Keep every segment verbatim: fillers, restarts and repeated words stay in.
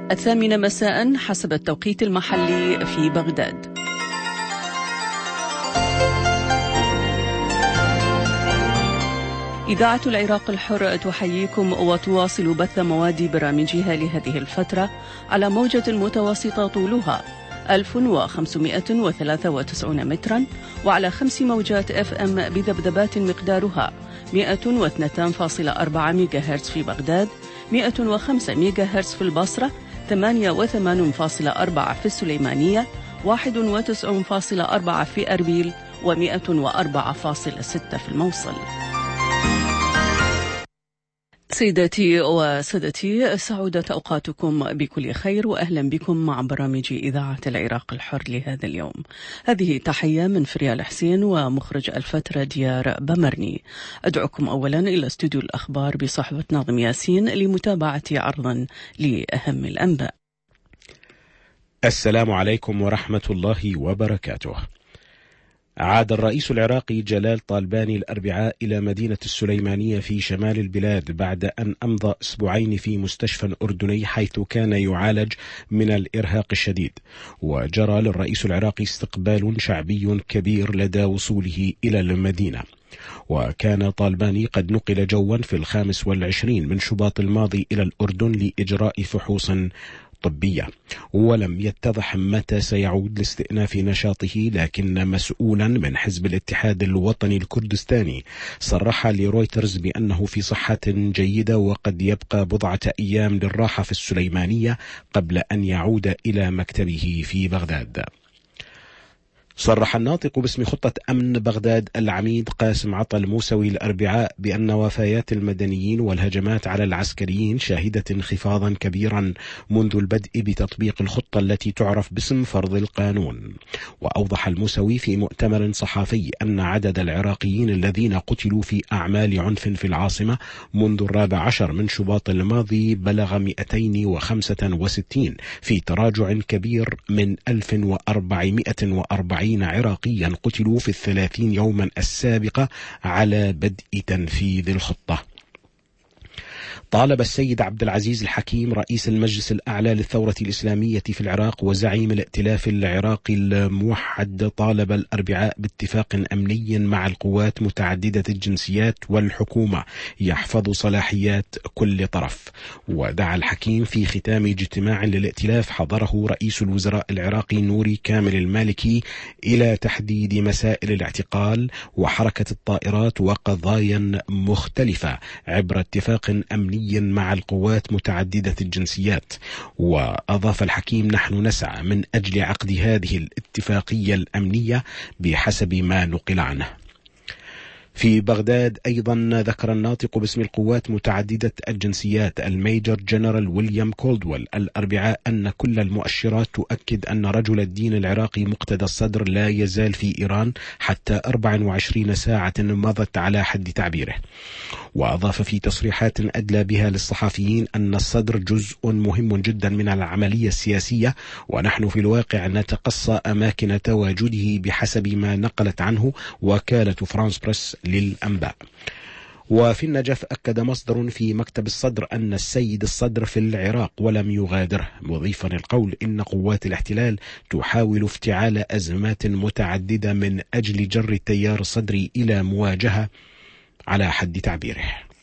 الثامنة مساء حسب التوقيت المحلي في بغداد. إذاعة العراق الحر تحييكم وتواصل بث مواد برامجها لهذه الفترة على موجة متوسطة طولها ألف وخمسمائة وثلاثة وتسعين مترا وعلى خمس موجات اف ام بذبذبات مقدارها مئة واثنين فاصلة أربعة ميجا هرتز في بغداد، مئة وخمسة ميجا هرتز في البصرة، ثمانية وثمانين فاصلة أربعة في السليمانية، واحد وتسعين فاصلة أربعة في أربيل، ومئة وأربعة فاصلة ستة في الموصل. سيداتي وسادتي، سعودت أوقاتكم بكل خير وأهلا بكم مع برامج إذاعة العراق الحر لهذا اليوم. هذه تحية من فريال حسين ومخرج الفترة ديار بمرني. أدعوكم أولا إلى استوديو الأخبار بصحبة ناظم ياسين لمتابعة عرضا لأهم الأنباء. السلام عليكم ورحمة الله وبركاته. عاد الرئيس العراقي جلال طالباني الأربعاء إلى مدينة السليمانية في شمال البلاد بعد أن أمضى أسبوعين في مستشفى أردني حيث كان يعالج من الإرهاق الشديد، وجرى للرئيس العراقي استقبال شعبي كبير لدى وصوله إلى المدينة. وكان طالباني قد نقل جوا في الخامس والعشرين من شباط الماضي إلى الأردن لإجراء فحوص طبية، ولم يتضح متى سيعود لاستئناف نشاطه، لكن مسؤولا من حزب الاتحاد الوطني الكردستاني صرح لرويترز بأنه في صحة جيدة وقد يبقى بضعة أيام للراحة في السليمانية قبل أن يعود إلى مكتبه في بغداد. صرح الناطق باسم خطة أمن بغداد العميد قاسم عطا الموسوي الأربعاء بأن وفيات المدنيين والهجمات على العسكريين شاهدة انخفاضا كبيرا منذ البدء بتطبيق الخطة التي تعرف باسم فرض القانون. وأوضح الموسوي في مؤتمر صحفي أن عدد العراقيين الذين قتلوا في أعمال عنف في العاصمة منذ الرابع عشر من شباط الماضي بلغ مئتين وخمسة وستين، في تراجع كبير من ألف وأربعمائة وأربعين عراقيا قتلوا في الثلاثين يوما السابقة على بدء تنفيذ الخطة. طالب السيد عبد العزيز الحكيم رئيس المجلس الأعلى للثورة الإسلامية في العراق وزعيم الائتلاف العراقي الموحد طالب الأربعاء باتفاق أمني مع القوات متعددة الجنسيات والحكومة يحفظ صلاحيات كل طرف. ودعا الحكيم في ختام اجتماع للائتلاف حضره رئيس الوزراء العراقي نوري كامل المالكي إلى تحديد مسائل الاعتقال وحركة الطائرات وقضايا مختلفة عبر اتفاق أمني مع القوات متعددة الجنسيات. وأضاف الحكيم: نحن نسعى من أجل عقد هذه الاتفاقية الأمنية بحسب ما نقل عنه. في بغداد أيضا ذكر الناطق باسم القوات متعددة الجنسيات الميجر جنرال ويليام كولدويل الأربعاء أن كل المؤشرات تؤكد أن رجل الدين العراقي مقتدى الصدر لا يزال في إيران حتى أربع وعشرين ساعة مضت على حد تعبيره. وأضاف في تصريحات أدلى بها للصحفيين أن الصدر جزء مهم جدا من العملية السياسية، ونحن في الواقع نتقصى أماكن تواجده بحسب ما نقلت عنه وكالة فرانس بريس للأنباء. وفي النجف أكد مصدر في مكتب الصدر أن السيد الصدر في العراق ولم يغادره، مضيفا القول إن قوات الاحتلال تحاول افتعال أزمات متعددة من أجل جر التيار الصدري إلى مواجهة على حد تعبيره.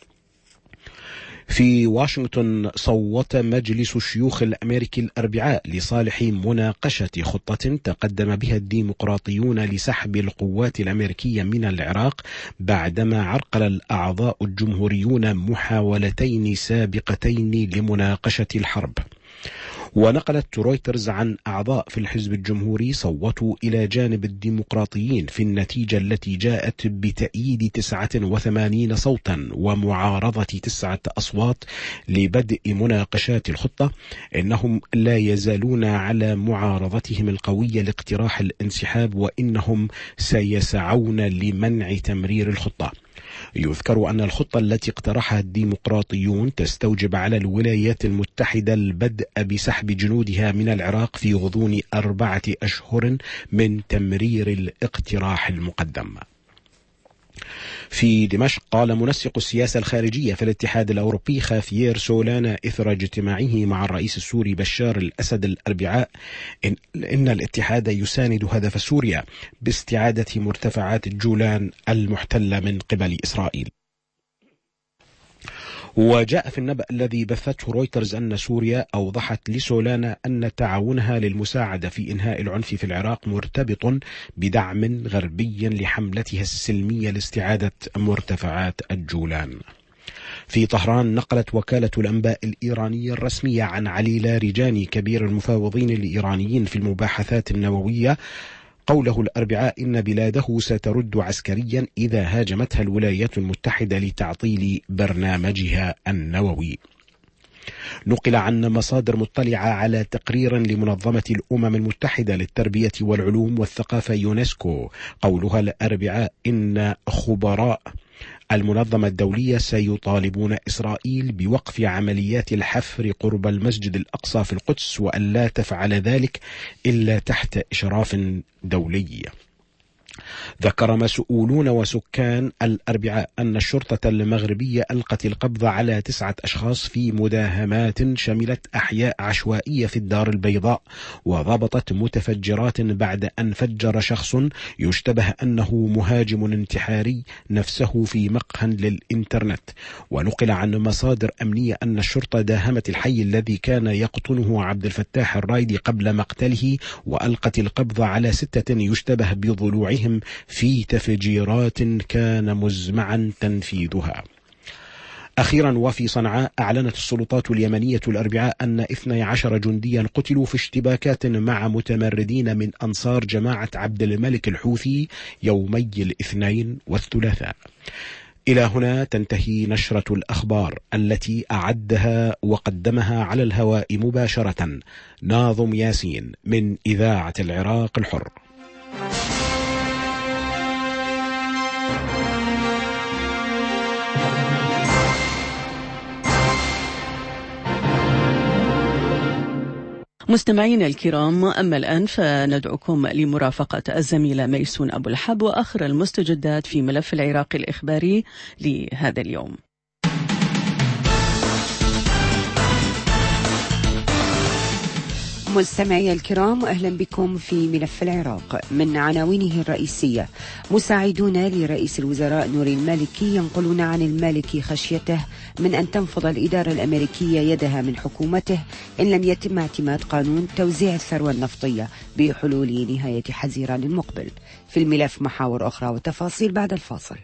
في واشنطن صوت مجلس الشيوخ الأمريكي الأربعاء لصالح مناقشة خطة تقدم بها الديمقراطيون لسحب القوات الأمريكية من العراق بعدما عرقل الأعضاء الجمهوريون محاولتين سابقتين لمناقشة الحرب. ونقلت رويترز عن أعضاء في الحزب الجمهوري صوتوا إلى جانب الديمقراطيين في النتيجة التي جاءت بتأييد تسعة وثمانين صوتا ومعارضة تسعة أصوات لبدء مناقشات الخطة. إنهم لا يزالون على معارضتهم القوية لاقتراح الانسحاب، وإنهم سيسعون لمنع تمرير الخطة. يذكر أن الخطة التي اقترحها الديمقراطيون تستوجب على الولايات المتحدة البدء بسحب جنودها من العراق في غضون أربعة أشهر من تمرير الاقتراح المقدم. في دمشق قال منسق السياسة الخارجية في الاتحاد الأوروبي خافيير سولانا إثر اجتماعه مع الرئيس السوري بشار الأسد الأربعاء إن, إن الاتحاد يساند هدف سوريا باستعادة مرتفعات الجولان المحتلة من قبل إسرائيل. وجاء في النبأ الذي بثته رويترز أن سوريا أوضحت لسولانا أن تعاونها للمساعدة في إنهاء العنف في العراق مرتبط بدعم غربي لحملتها السلمية لاستعادة مرتفعات الجولان. في طهران نقلت وكالة الأنباء الإيرانية الرسمية عن علي لاريجاني كبير المفاوضين الإيرانيين في المباحثات النووية قوله الأربعاء إن بلاده سترد عسكريا إذا هاجمتها الولايات المتحدة لتعطيل برنامجها النووي. نقل عن مصادر مطلعة على تقرير لمنظمة الأمم المتحدة للتربية والعلوم والثقافة يونسكو قولها الأربعاء إن خبراء المنظمة الدولية سيطالبون إسرائيل بوقف عمليات الحفر قرب المسجد الأقصى في القدس وأن لا تفعل ذلك إلا تحت إشراف دولي. ذكر مسؤولون وسكان الأربعاء أن الشرطة المغربية ألقت القبض على تسعة أشخاص في مداهمات شملت أحياء عشوائية في الدار البيضاء وضبطت متفجرات بعد أن فجر شخص يشتبه أنه مهاجم انتحاري نفسه في مقهى للإنترنت. ونقل عن مصادر أمنية أن الشرطة داهمت الحي الذي كان يقطنه عبد الفتاح الرايدي قبل مقتله وألقت القبض على ستة يشتبه بضلوعهم في تفجيرات كان مزمعا تنفيذها. أخيرا وفي صنعاء أعلنت السلطات اليمنية الأربعاء أن اثني عشر جنديا قتلوا في اشتباكات مع متمردين من أنصار جماعة عبد الملك الحوثي يومي الاثنين والثلاثاء. إلى هنا تنتهي نشرة الأخبار التي أعدها وقدمها على الهواء مباشرة ناظم ياسين من إذاعة العراق الحر. مستمعينا الكرام، أما الآن فندعوكم لمرافقة الزميلة ميسون أبو الحب وآخر المستجدات في ملف العراق الإخباري لهذا اليوم. مستمعي الكرام، أهلا بكم في ملف العراق. من عناوينه الرئيسية: مساعدون لرئيس الوزراء نوري المالكي ينقلون عن المالكي خشيته من أن تنفض الإدارة الأمريكية يدها من حكومته إن لم يتم اعتماد قانون توزيع الثروة النفطية بحلول نهاية حزيران المقبل. في الملف محاور أخرى وتفاصيل بعد الفاصل.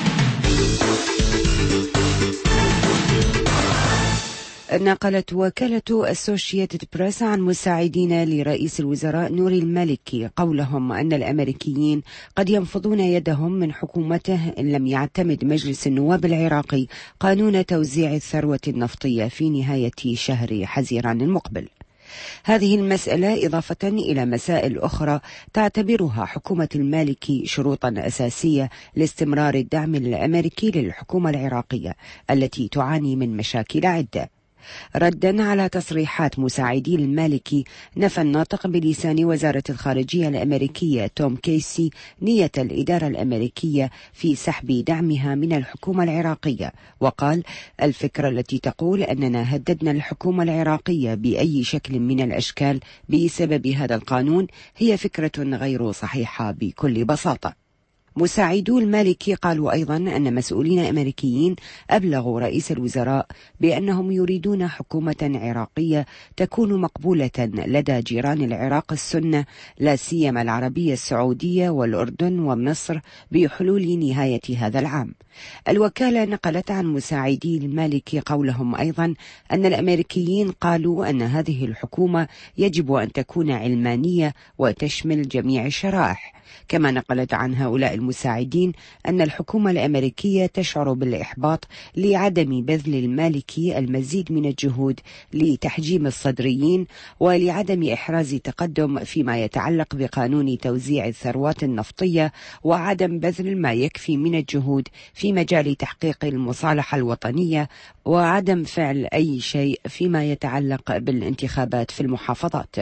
نقلت وكالة أسوشيتد بريس عن مساعدين لرئيس الوزراء نوري المالكي قولهم أن الأمريكيين قد ينفضون يدهم من حكومته إن لم يعتمد مجلس النواب العراقي قانون توزيع الثروة النفطية في نهاية شهر حزيران المقبل. هذه المسألة إضافة إلى مسائل أخرى تعتبرها حكومة المالكي شروطا أساسية لاستمرار الدعم الأمريكي للحكومة العراقية التي تعاني من مشاكل عدة. ردا على تصريحات مساعدي المالكي، نفى الناطق بلسان وزارة الخارجية الأمريكية توم كيسي نية الإدارة الأمريكية في سحب دعمها من الحكومة العراقية، وقال: الفكرة التي تقول أننا هددنا الحكومة العراقية بأي شكل من الأشكال بسبب هذا القانون هي فكرة غير صحيحة بكل بساطة. مساعدو المالكي قالوا أيضا أن مسؤولين أمريكيين أبلغوا رئيس الوزراء بأنهم يريدون حكومة عراقية تكون مقبولة لدى جيران العراق السنة، لا سيما العربية السعودية والأردن ومصر، بحلول نهاية هذا العام. الوكالة نقلت عن مساعدي المالكي قولهم أيضا أن الأمريكيين قالوا أن هذه الحكومة يجب أن تكون علمانية وتشمل جميع الشرائح. كما نقلت عن هؤلاء المساعدين أن الحكومة الأمريكية تشعر بالإحباط لعدم بذل المالكي المزيد من الجهود لتحجيم الصدريين ولعدم إحراز تقدم فيما يتعلق بقانون توزيع الثروات النفطية، وعدم بذل ما يكفي من الجهود في مجال تحقيق المصالحة الوطنية، وعدم فعل أي شيء فيما يتعلق بالانتخابات في المحافظات.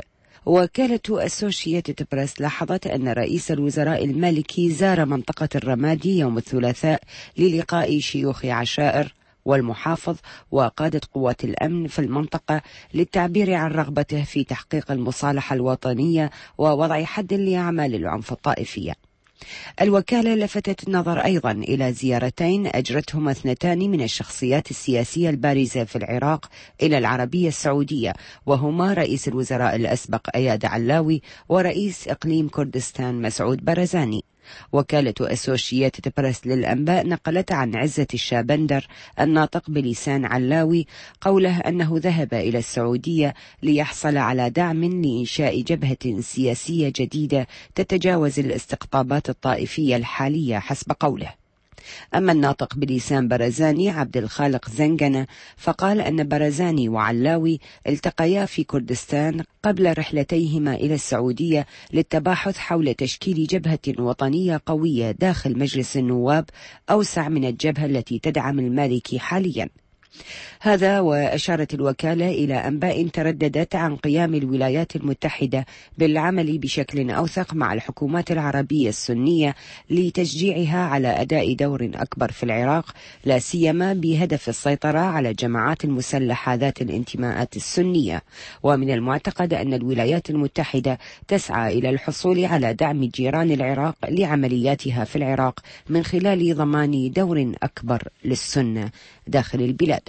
وكالة أسوشيتد بريس لاحظت أن رئيس الوزراء المالكي زار منطقة الرمادي يوم الثلاثاء للقاء شيوخ عشائر والمحافظ وقادة قوات الأمن في المنطقة للتعبير عن رغبته في تحقيق المصالحة الوطنية ووضع حد لأعمال العنف الطائفية. الوكالة لفتت النظر أيضا إلى زيارتين أجرتهما اثنتان من الشخصيات السياسية البارزة في العراق إلى العربية السعودية، وهما رئيس الوزراء الأسبق أياد علاوي ورئيس إقليم كردستان مسعود برزاني. وكالة أسوشيتد بريس للأنباء نقلت عن عزة الشابندر الناطق بلسان علاوي قوله أنه ذهب إلى السعودية ليحصل على دعم لإنشاء جبهة سياسية جديدة تتجاوز الاستقطابات الطائفية الحالية حسب قوله. أما الناطق بلسان برزاني عبد الخالق زنجنة فقال أن برزاني وعلاوي التقيا في كردستان قبل رحلتيهما إلى السعودية للتباحث حول تشكيل جبهة وطنية قوية داخل مجلس النواب أوسع من الجبهة التي تدعم المالكي حاليا. هذا وأشارت الوكالة إلى أنباء ترددت عن قيام الولايات المتحدة بالعمل بشكل أوثق مع الحكومات العربية السنية لتشجيعها على أداء دور أكبر في العراق، لا سيما بهدف السيطرة على الجماعات المسلحة ذات الانتماءات السنية. ومن المعتقد أن الولايات المتحدة تسعى إلى الحصول على دعم جيران العراق لعملياتها في العراق من خلال ضمان دور أكبر للسنة داخل البلاد.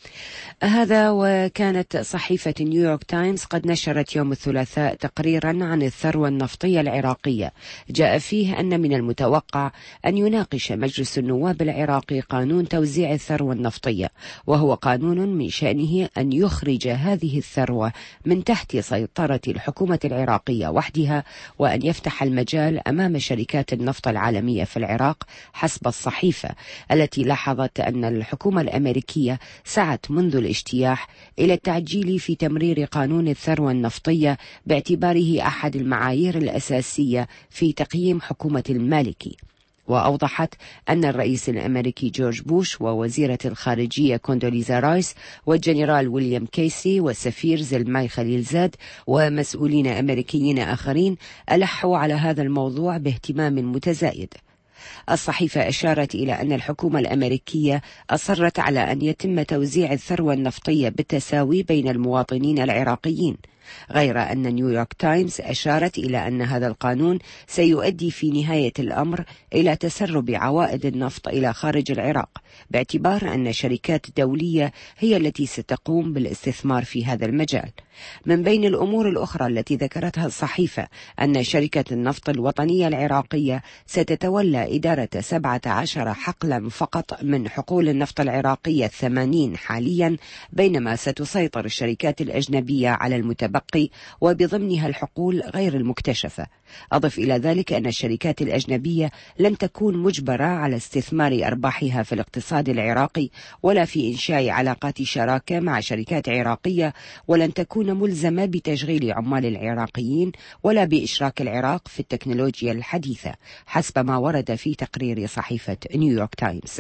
هذا وكانت صحيفة نيويورك تايمز قد نشرت يوم الثلاثاء تقريرا عن الثروة النفطية العراقية جاء فيه أن من المتوقع أن يناقش مجلس النواب العراقي قانون توزيع الثروة النفطية، وهو قانون من شأنه أن يخرج هذه الثروة من تحت سيطرة الحكومة العراقية وحدها، وأن يفتح المجال أمام شركات النفط العالمية في العراق حسب الصحيفة، التي لاحظت أن الحكومة الأمريكية سعت منذ الاجتياح إلى التعجيل في تمرير قانون الثروة النفطية باعتباره أحد المعايير الأساسية في تقييم حكومة المالكي. وأوضحت أن الرئيس الأمريكي جورج بوش ووزيرة الخارجية كوندوليزا رايس والجنرال ويليام كيسي والسفير زلماي خليلزاد ومسؤولين أمريكيين آخرين ألحوا على هذا الموضوع باهتمام متزايد. الصحيفة أشارت إلى أن الحكومة الأمريكية أصرت على أن يتم توزيع الثروة النفطية بالتساوي بين المواطنين العراقيين، غير أن نيويورك تايمز أشارت إلى أن هذا القانون سيؤدي في نهاية الأمر إلى تسرب عوائد النفط إلى خارج العراق، باعتبار أن شركات دولية هي التي ستقوم بالاستثمار في هذا المجال. من بين الأمور الأخرى التي ذكرتها الصحيفة أن شركة النفط الوطنية العراقية ستتولى إدارة سبعة عشر حقلا فقط من حقول النفط العراقية الثمانين حاليا، بينما ستسيطر الشركات الأجنبية على المتبقي وبضمنها الحقول غير المكتشفة. أضف إلى ذلك أن الشركات الأجنبية لن تكون مجبرة على استثمار أرباحها في الاقتصاد العراقي ولا في إنشاء علاقات شراكة مع شركات عراقية، ولن تكون ملزمة بتشغيل عمال العراقيين ولا بإشراك العراق في التكنولوجيا الحديثة، حسب ما ورد في تقرير صحيفة نيويورك تايمز.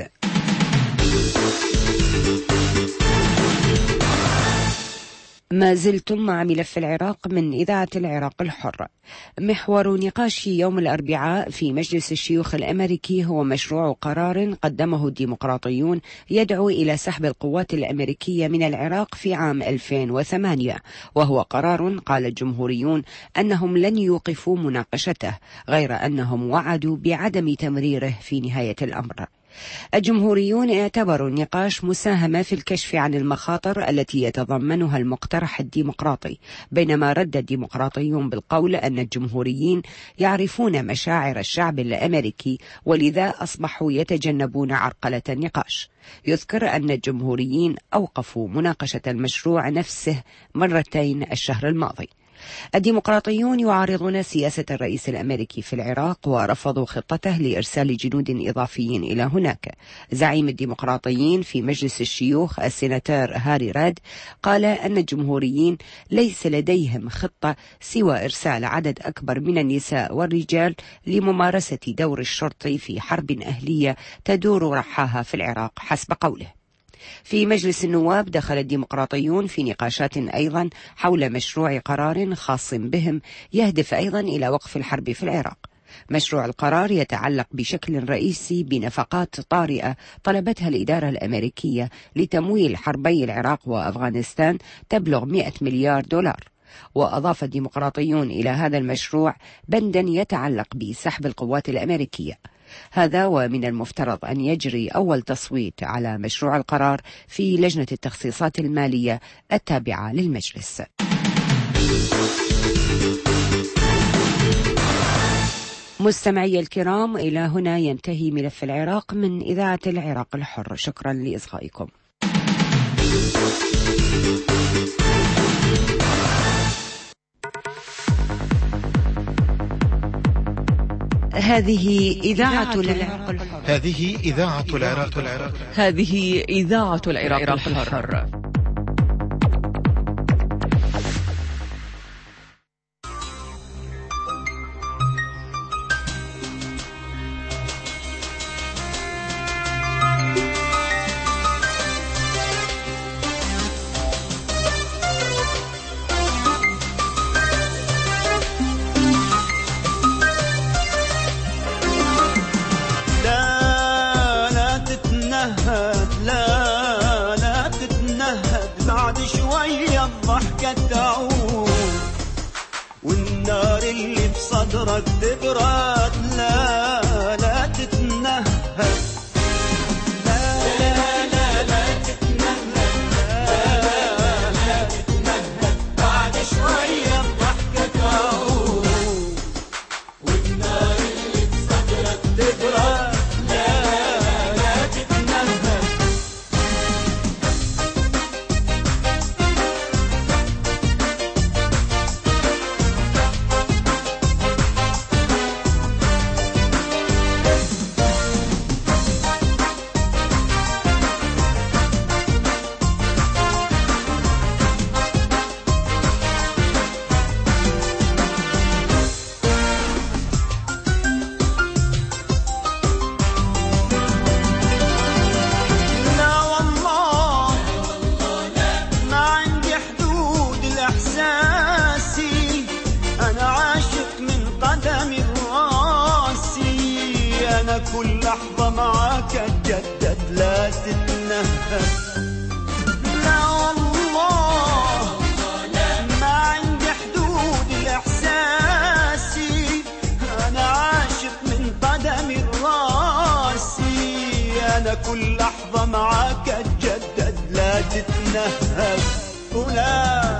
ما زلتم مع ملف العراق من إذاعة العراق الحر. محور نقاش يوم الأربعاء في مجلس الشيوخ الأمريكي هو مشروع قرار قدمه الديمقراطيون يدعو إلى سحب القوات الأمريكية من العراق في عام ألفين وثمانية، وهو قرار قال الجمهوريون أنهم لن يوقفوا مناقشته، غير أنهم وعدوا بعدم تمريره في نهاية الأمر. الجمهوريون اعتبروا النقاش مساهمة في الكشف عن المخاطر التي يتضمنها المقترح الديمقراطي، بينما رد الديمقراطيون بالقول أن الجمهوريين يعرفون مشاعر الشعب الأمريكي ولذا أصبحوا يتجنبون عرقلة النقاش. يذكر أن الجمهوريين أوقفوا مناقشة المشروع نفسه مرتين الشهر الماضي. الديمقراطيون يعارضون سياسة الرئيس الأمريكي في العراق ورفضوا خطته لإرسال جنود إضافيين إلى هناك. زعيم الديمقراطيين في مجلس الشيوخ السيناتور هاري راد قال أن الجمهوريين ليس لديهم خطة سوى إرسال عدد أكبر من النساء والرجال لممارسة دور الشرطي في حرب أهلية تدور رحاها في العراق حسب قوله. في مجلس النواب دخل الديمقراطيون في نقاشات أيضا حول مشروع قرار خاص بهم يهدف أيضا إلى وقف الحرب في العراق. مشروع القرار يتعلق بشكل رئيسي بنفقات طارئة طلبتها الإدارة الأمريكية لتمويل حربي العراق وأفغانستان تبلغ مئة مليار دولار. وأضاف الديمقراطيون إلى هذا المشروع بندا يتعلق بسحب القوات الأمريكية. هذا ومن المفترض أن يجري أول تصويت على مشروع القرار في لجنة التخصيصات المالية التابعة للمجلس. مستمعي الكرام، إلى هنا ينتهي ملف العراق من إذاعة العراق الحر. شكرا لإصغائكم. هذه إذاعة العراق الحر. هذه إذاعة العراق الحر. هذه إذاعة العراق الحر. والنار اللي بصدرك تبرد، لا لا تتنهد، لا لا لا لا تتنهد، لا لا تتنهد، بعد شوية الضحكة تعود. والنار اللي بصدرك تبرد، لا لا تتنهد. كل لحظة معاك اتجدد، لا تتنهد، لا والله ما عندي حدود الإحساسي، أنا عاشق من قدمي الراسي، أنا كل لحظة معاك اتجدد، لا تتنهد، ولا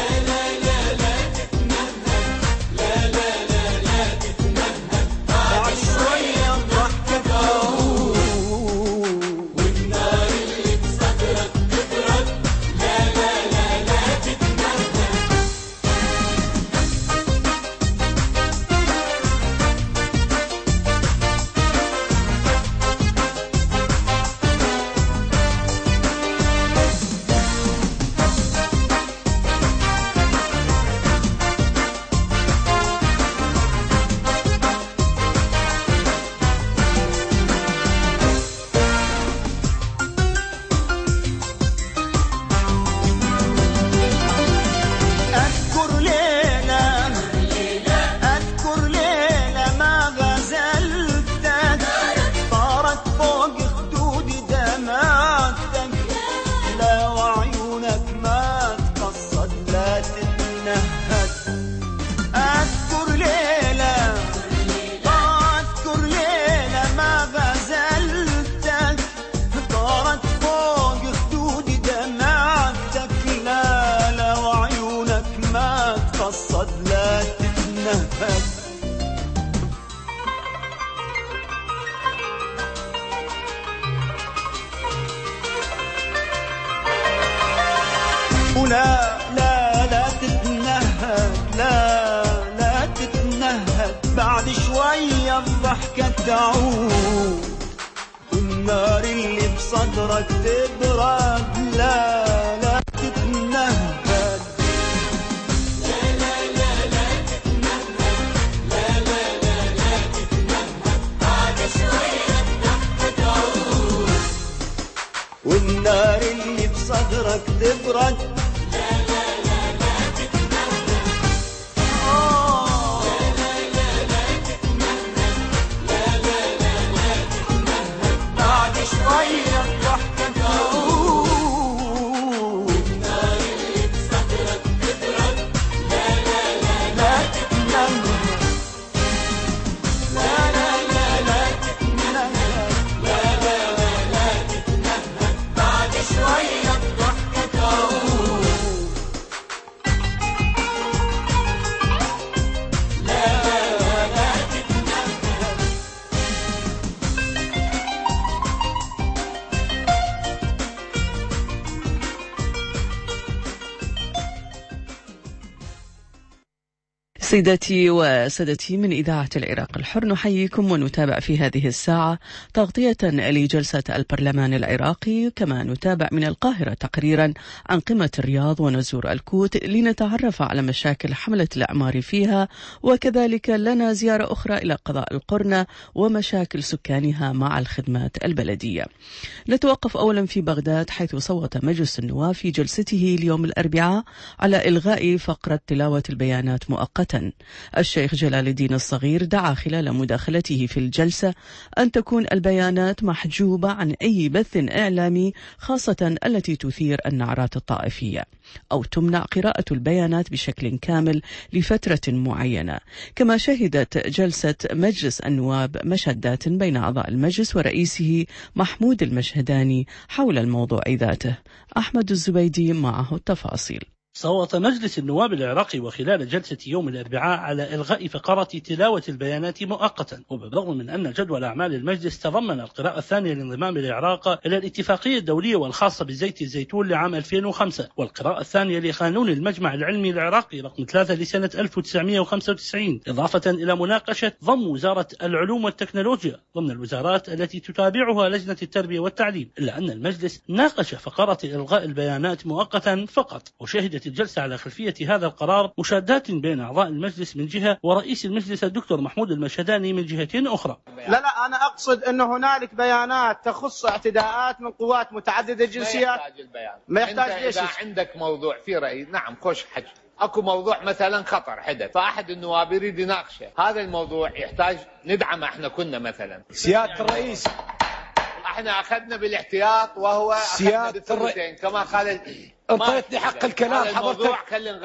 ولا لا لا تتنهد، لا لا تتنهد، بعد شوية الضحكة تعود، والنار اللي بصدرك تبرد، لا لا تتنهد. والنار اللي بصدرك تبرد. لا لا لا لا تتمهل. آه لا لا لا تتمهل. لا لا لا لا تتمهل. بعد شوية الضحكة تعود والنار اللي بصدرك تبرد. لا لا لا لا تتمهل. لا لا لا لا تتمهل. لا لا لا لا تتمهل. بعد شوية الضحكة تعود. لا لا تتمهل. سيداتي وسادتي، من إذاعة العراق الحر نحييكم ونتابع في هذه الساعة تغطية لجلسة البرلمان العراقي، كما نتابع من القاهرة تقريرا عن قمة الرياض ونزور الكوت لنتعرف على مشاكل حملة الأعمار فيها، وكذلك لنا زيارة أخرى إلى قضاء القرنة ومشاكل سكانها مع الخدمات البلدية. نتوقف أولا في بغداد، حيث صوت مجلس النواب في جلسته اليوم الأربعاء على إلغاء فقرة تلاوة البيانات مؤقتا. الشيخ جلال الدين الصغير دعا خلال مداخلته في الجلسة أن تكون البيانات محجوبة عن أي بث إعلامي، خاصة التي تثير النعرات الطائفية، أو تمنع قراءة البيانات بشكل كامل لفترة معينة. كما شهدت جلسة مجلس النواب مشادات بين أعضاء المجلس ورئيسه محمود المشهداني حول الموضوع ذاته. أحمد الزبيدي معه التفاصيل. صوت مجلس النواب العراقي وخلال جلسة يوم الأربعاء على إلغاء فقرة تلاوة البيانات مؤقتا، وبالرغم من أن جدول أعمال المجلس تضمن القراءة الثانية لانضمام العراق إلى الاتفاقية الدولية والخاصة بزيت الزيتون لعام ألفين وخمسة، والقراءة الثانية لقانون المجمع العلمي العراقي رقم ثلاثة لسنة ألف وتسعمائة وخمسة وتسعين، إضافة إلى مناقشة ضم وزارة العلوم والتكنولوجيا ضمن الوزارات التي تتابعها لجنة التربية والتعليم، إلا أن المجلس ناقش فقرة إلغاء البيانات مؤقتا فقط. وشهدت الجلسة على خلفية هذا القرار مشادات بين أعضاء المجلس من جهة ورئيس المجلس الدكتور محمود المشهداني من جهة أخرى. لا لا أنا أقصد أن هنالك بيانات تخص اعتداءات من قوات متعددة الجنسيات. ما يحتاج البيان، ما يحتاج. ليش؟ إذا عندك موضوع في رأي نعم خوش حكي، أكو موضوع مثلا خطر حدث فأحد النواب يريد يناقشه، هذا الموضوع يحتاج ندعم. احنا كنا مثلا سيادة الرئيس احنا أخذنا بالاحتياط، وهو سيادة الرئيس كما قال انطيتني حق الكلام حضرتك،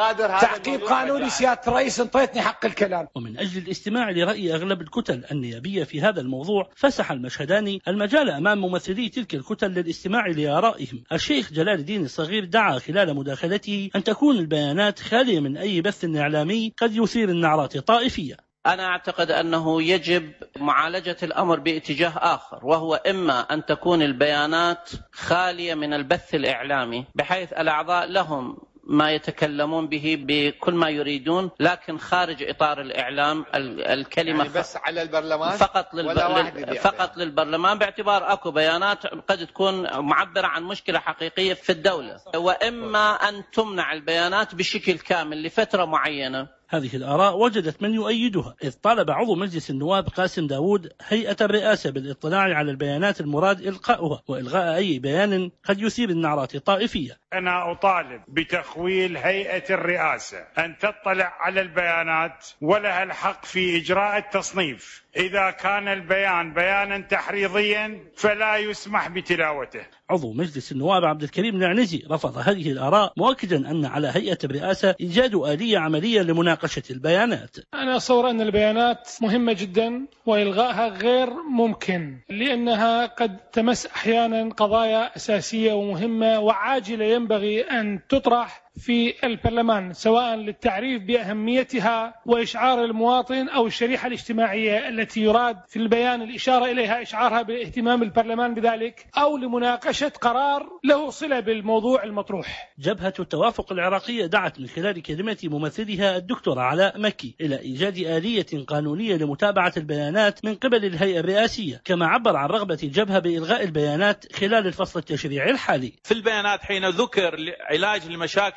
تعقيب قانوني سيادة الرئيس، انطيتني حق الكلام. ومن أجل الاستماع لرأي أغلب الكتل النيابية في هذا الموضوع، فسح المشهداني المجال أمام ممثلي تلك الكتل للاستماع لآرائهم. الشيخ جلال الدين الصغير دعا خلال مداخلته أن تكون البيانات خالية من أي بث إعلامي قد يثير النعرات الطائفية. أنا أعتقد أنه يجب معالجة الأمر باتجاه آخر، وهو إما أن تكون البيانات خالية من البث الإعلامي بحيث الأعضاء لهم ما يتكلمون به بكل ما يريدون، لكن خارج إطار الإعلام. الكلمة يعني بس على البرلمان فقط, للب... فقط للبرلمان، باعتبار أكو بيانات قد تكون معبرة عن مشكلة حقيقية في الدولة، وإما أن تمنع البيانات بشكل كامل لفترة معينة. هذه الآراء وجدت من يؤيدها، إذ طالب عضو مجلس النواب قاسم داود هيئة الرئاسة بالاطلاع على البيانات المراد إلقاؤها وإلغاء أي بيان قد يثير النعرات الطائفية. أنا أطالب بتخويل هيئة الرئاسة أن تطلع على البيانات، ولها الحق في إجراء التصنيف. إذا كان البيان بيانا تحريضيا فلا يسمح بتلاوته. عضو مجلس النواب عبد الكريم العنزي رفض هذه الآراء، مؤكدا أن على هيئة الرئاسة إيجاد آلية عملية لمناقشة البيانات. أنا أتصور أن البيانات مهمة جدا وإلغائها غير ممكن، لأنها قد تمس أحيانا قضايا أساسية ومهمة وعاجلة ينبغي أن تطرح في البرلمان، سواء للتعريف بأهميتها وإشعار المواطن أو الشريحة الاجتماعية التي يراد في البيان الإشارة إليها، إشعارها باهتمام البرلمان بذلك، أو لمناقشة قرار له صلة بالموضوع المطروح. جبهة التوافق العراقية دعت من خلال كلمة ممثلها الدكتور علاء مكي إلى إيجاد آلية قانونية لمتابعة البيانات من قبل الهيئة الرئاسية، كما عبر عن رغبة الجبهة بإلغاء البيانات خلال الفصل التشريعي الحالي. في البيانات حين ذكر علاج المشاكل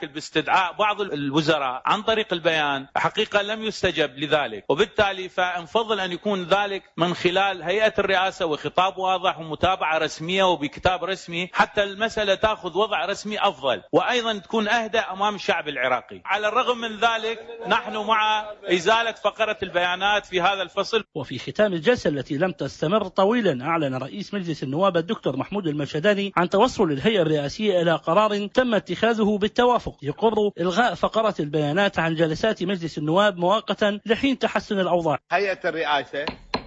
باستدعاء بعض الوزراء عن طريق البيان حقيقة لم يستجب لذلك، وبالتالي فانفضل أن يكون ذلك من خلال هيئة الرئاسة وخطاب واضح ومتابعة رسمية وبكتاب رسمي حتى المسألة تأخذ وضع رسمي أفضل، وأيضا تكون أهدى أمام الشعب العراقي. على الرغم من ذلك نحن مع إزالة فقرة البيانات في هذا الفصل. وفي ختام الجلسة التي لم تستمر طويلا، أعلن رئيس مجلس النواب الدكتور محمود المرشداني عن توصل الهيئة الرئاسية إلى قرار تم اتخاذه بالتوافق يقر إلغاء فقرة البيانات عن جلسات مجلس النواب مؤقتا لحين تحسن الأوضاع. هيئة الرئاسة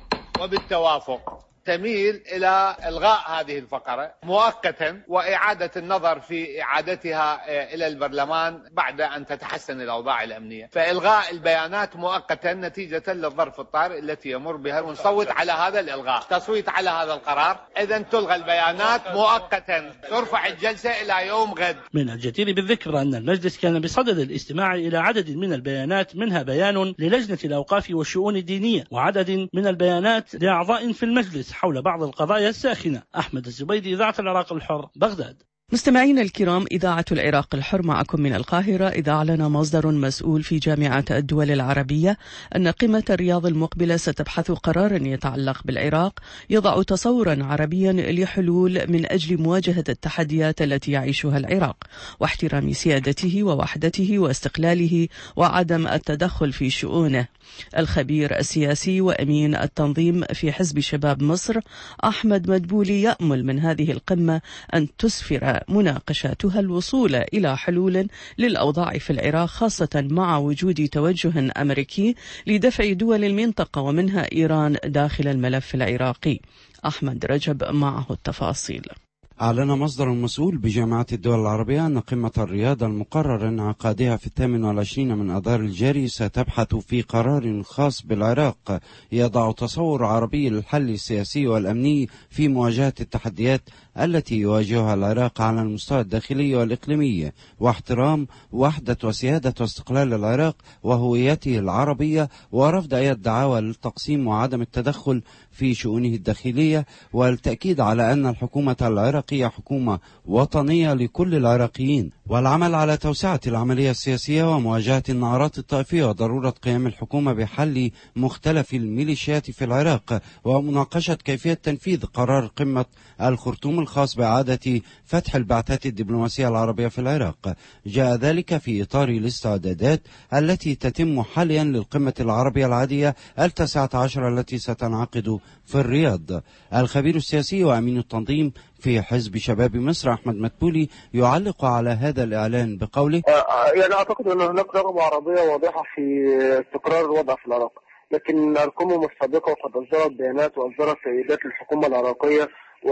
وبالتوافق تميل إلى إلغاء هذه الفقرة مؤقتا وإعادة النظر في إعادتها إلى البرلمان بعد أن تتحسن الأوضاع الأمنية، فإلغاء البيانات مؤقتا نتيجة للظرف الطارئ التي يمر بها، ونصوت على هذا الإلغاء. تصويت على هذا القرار، إذا تلغى البيانات مؤقتا، ترفع الجلسة إلى يوم غد. من الجدير بالذكر أن المجلس كان بصدد الاستماع إلى عدد من البيانات، منها بيان للجنة الأوقاف والشؤون الدينية، وعدد من البيانات لأعضاء في المجلس حول بعض القضايا الساخنة. أحمد الزبيدي، إذاعة العراق الحر، بغداد. مستمعين الكرام، إذاعة العراق الحر معكم من القاهرة. إذا أعلن مصدر مسؤول في جامعة الدول العربية أن قمة الرياض المقبلة ستبحث قرارا يتعلق بالعراق يضع تصورا عربيا لحلول من أجل مواجهة التحديات التي يعيشها العراق واحترام سيادته ووحدته واستقلاله وعدم التدخل في شؤونه. الخبير السياسي وأمين التنظيم في حزب شباب مصر أحمد مدبولي يأمل من هذه القمة أن تسفر مناقشاتها الوصول إلى حلول للأوضاع في العراق، خاصة مع وجود توجه أمريكي لدفع دول المنطقة ومنها إيران داخل الملف العراقي. أحمد رجب معه التفاصيل. أعلن مصدر مسؤول بجامعة الدول العربية أن قمة الرياض المقرر انعقادها في الثامن والعشرين من أذار الجاري ستبحث في قرار خاص بالعراق يضع تصور عربي للحل السياسي والأمني في مواجهة التحديات التي يواجهها العراق على المستوى الداخلي والإقليمي، واحترام وحدة وسيادة واستقلال العراق وهويته العربية، ورفض أي دعاوى للتقسيم وعدم التدخل في شؤونه الداخلية، والتأكيد على أن الحكومة العراقية حكومة وطنية لكل العراقيين، والعمل على توسعة العملية السياسية ومواجهة النعرات الطائفية، وضرورة قيام الحكومة بحل مختلف الميليشيات في العراق، ومناقشة كيفية تنفيذ قرار قمة الخرطوم الخاص بإعادة فتح البعثات الدبلوماسية العربية في العراق. جاء ذلك في إطار الاستعدادات التي تتم حاليا للقمة العربية العادية التاسعة عشر التي ستنعقد في الرياض. الخبير السياسي وأمين التنظيم في حزب شباب مصر أحمد مدبولي يعلق على هذا الإعلان بقوله: يعني أعتقد أن هناك رغبة عربية واضحة في استقرار الوضع في العراق، لكن القمم السابقة وقد أصدرت بيانات وأصدرت تأييدات للحكومة العراقية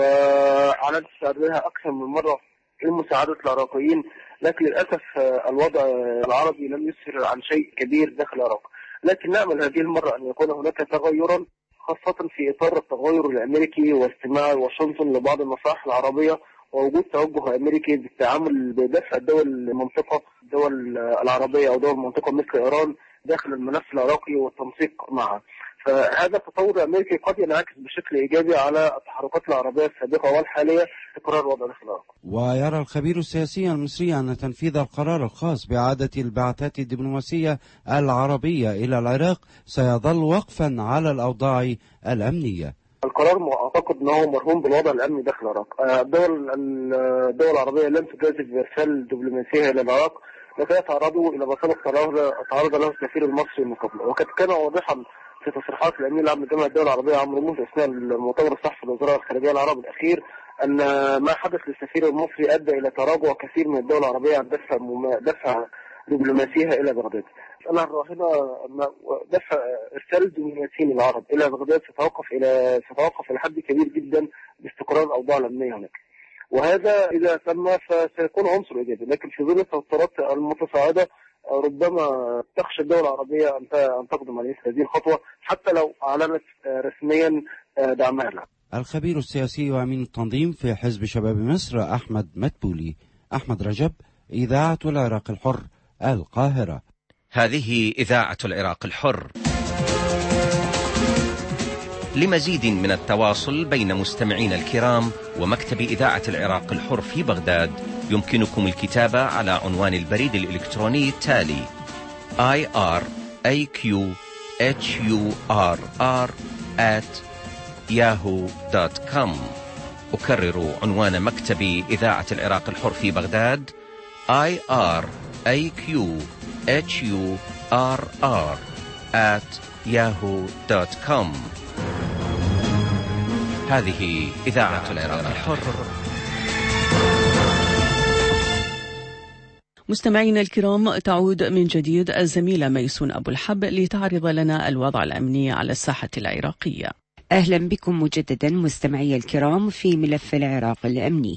وأعلنت استعدادها أكثر من مرة لمساعدة العراقيين، لكن للأسف الوضع العربي لم يسفر عن شيء كبير داخل العراق. لكن نأمل هذه المرة أن يكون هناك تغيرا، خاصة في إطار التغير الأمريكي واستماع واشنطن لبعض النصائح العربية ووجود توجه أمريكي بالتعامل بدفع دول المنطقة، الدول العربية أو دول المنطقة مثل إيران داخل الملف العراقي والتنسيق معها. فهذا التطور الأمريكي قد ينعكس بشكل إيجابي على التحركات العربية السابقة والحالية استقرار الوضع داخل العراق. ويرى الخبير السياسي المصري أن تنفيذ القرار الخاص بإعادة البعثات الدبلوماسية العربية إلى العراق سيظل وقفا على الأوضاع الأمنية. القرار أعتقد أنه مرهون بالوضع الأمني داخل العراق. الدول الدول العربية لم تجازف بإرسال دبلوماسية إلى العراق، لكن تعرضوا إلى مسألة تعرض له السفير المصري من قبل، وقد كان واضحا في تصريحات الأمين العام لجامعة الدول العربية عمرو موسى أثناء المؤتمر الصحفي لوزراء الخارجية العرب الأخير أن ما حدث للسفير المصري أدى إلى تراجع كثير من الدول العربية عن دفع دفع دبلوماسيها إلى بغداد. أنا الراهنة أن دفع إرسال دبلوماسيين العرب إلى بغداد ستوقف إلى ستوقف إلى حد كبير جدا باستقرار الأوضاع الأمنية هناك، وهذا إذا تم فسيكون عنصر إيجابي. لكن في ظل التوترات المتصاعدة ربما تخشى الدول العربية أن تقدم على هذه الخطوة حتى لو أعلنت رسميا دعمها لها. الخبير السياسي وأمين التنظيم في حزب شباب مصر أحمد مدبولي. أحمد رجب، إذاعة العراق الحر، القاهرة. هذه إذاعة العراق الحر. لمزيد من التواصل بين مستمعين الكرام ومكتب إذاعة العراق الحر في بغداد يمكنكم الكتابة على عنوان البريد الإلكتروني التالي آي آر إيه كيو إتش يو آر آر آت ياهو دوت كوم. أكرر عنوان مكتب إذاعة العراق الحر في بغداد آي آر إيه كيو إتش يو آر آر آت ياهو دوت كوم. هذه إذاعة العراق الحر. مستمعينا الكرام، تعود من جديد الزميلة ميسون أبو الحب لتعرض لنا الوضع الأمني على الساحة العراقية. أهلا بكم مجددا مستمعي الكرام في ملف العراق الأمني.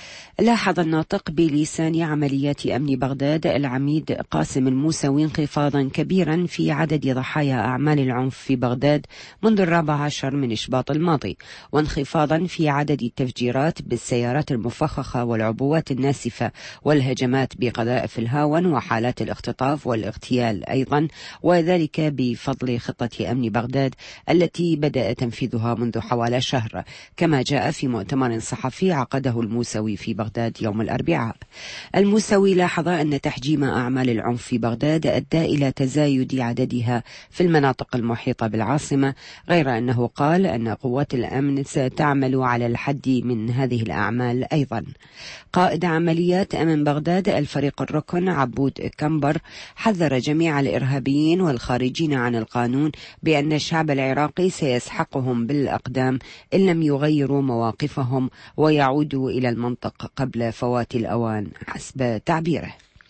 لاحظ الناطق بلسان عمليات أمن بغداد العميد قاسم الموسوي انخفاضا كبيرا في عدد ضحايا أعمال العنف في بغداد منذ الرابع عشر من إشباط الماضي، وانخفاضا في عدد التفجيرات بالسيارات المفخخة والعبوات الناسفة والهجمات بقذائف الهاون وحالات الاختطاف والاغتيال أيضا، وذلك بفضل خطة أمن بغداد التي بدأ تنفيذها منذ حوالي شهر، كما جاء في مؤتمر صحفي عقده الموسوي في بغداد بغداد يوم الأربعاء. الموسوي لاحظ أن تحجيم أعمال العنف في بغداد أدى إلى تزايد عددها في المناطق المحيطة بالعاصمة، غير أنه قال أن قوات الأمن ستعمل على الحد من هذه الأعمال أيضا. قائد عمليات أمن بغداد الفريق الركن عبود كمبر حذر جميع الإرهابيين والخارجين عن القانون بأن الشعب العراقي سيسحقهم بالأقدام إن لم يغيروا مواقفهم ويعودوا إلى المنطق قبل فوات الأوان حسب تعبيره.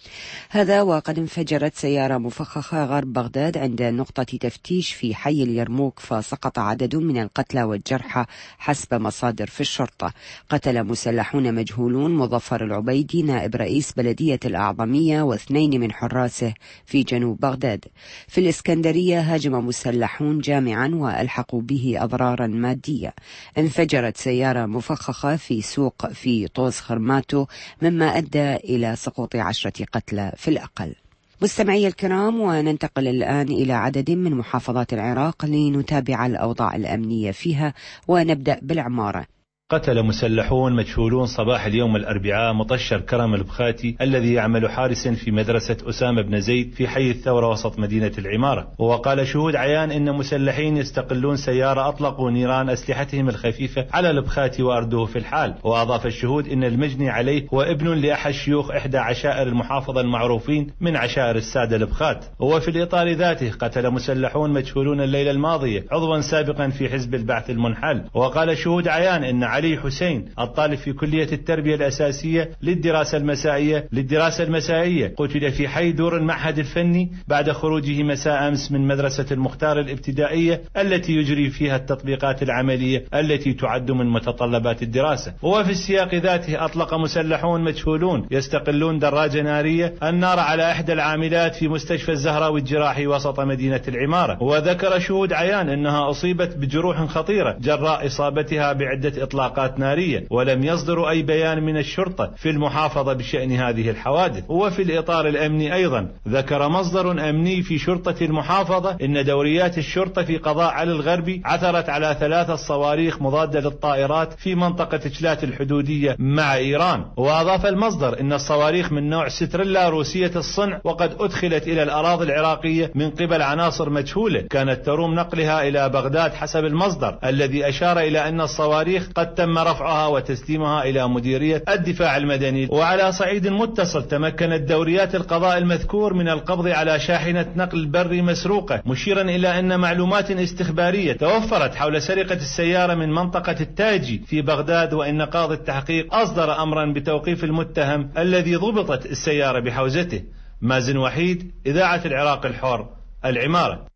هذا وقد انفجرت سيارة مفخخة غرب بغداد عند نقطة تفتيش في حي اليرموك، فسقط عدد من القتلى والجرحى حسب مصادر في الشرطة. قتل مسلحون مجهولون مظفر العبيدي نائب رئيس بلدية الأعظمية واثنين من حراسه في جنوب بغداد. في الإسكندرية هاجم مسلحون جامعا وألحقوا به أضرارا مادية. انفجرت سيارة مفخخة في سوق في طوز خرماتو مما أدى إلى سقوط عشرة قتلى في الأقل. مستمعي الكرام، وننتقل الآن إلى عدد من محافظات العراق لنتابع الأوضاع الأمنية فيها، ونبدأ بالعمارة. قتل مسلحون مجهولون صباح اليوم الأربعاء مطشر كرم البخاتي الذي يعمل حارسا في مدرسة أسامة بن زيد في حي الثورة وسط مدينة العمارة. وقال شهود عيان إن مسلحين يستقلون سيارة أطلقوا نيران أسلحتهم الخفيفة على البخاتي وأردوه في الحال. وأضاف الشهود إن المجني عليه هو ابن لأحد شيوخ إحدى عشائر المحافظة المعروفين من عشائر السادة البخات. وفي الإطار ذاته قتل مسلحون مجهولون الليلة الماضية عضوا سابقا في حزب البعث المنحل. وقال شهود عيان إن علي حسين الطالب في كلية التربية الأساسية للدراسة المسائية للدراسة المسائية قتل في حي دور المعهد الفني بعد خروجه مساء أمس من مدرسة المختار الابتدائية التي يجري فيها التطبيقات العملية التي تعد من متطلبات الدراسة. وفي السياق ذاته أطلق مسلحون مجهولون يستقلون دراجة نارية النار على إحدى العاملات في مستشفى الزهراوي الجراحي وسط مدينة العمارة. وذكر شهود عيان أنها أصيبت بجروح خطيرة جراء إصابتها بعدة إطلاقات نارية، ولم يصدر أي بيان من الشرطة في المحافظة بشأن هذه الحوادث. وفي الإطار الأمني أيضا ذكر مصدر أمني في شرطة المحافظة إن دوريات الشرطة في قضاء علي الغربي عثرت على ثلاثة صواريخ مضادة للطائرات في منطقة تشلات الحدودية مع إيران. وأضاف المصدر إن الصواريخ من نوع ستريلا روسية الصنع وقد أدخلت إلى الأراضي العراقية من قبل عناصر مجهولة كانت تروم نقلها إلى بغداد حسب المصدر، الذي أشار إلى أن الصواريخ قد تم رفعها وتسليمها إلى مديرية الدفاع المدني. وعلى صعيد متصل تمكنت دوريات القضاء المذكور من القبض على شاحنة نقل بري مسروقة، مشيرا إلى أن معلومات استخبارية توفرت حول سرقة السيارة من منطقة التاجي في بغداد، وإن قاضي التحقيق أصدر أمرا بتوقيف المتهم الذي ضبطت السيارة بحوزته. مازن وحيد، إذاعة العراق الحر، العمارة.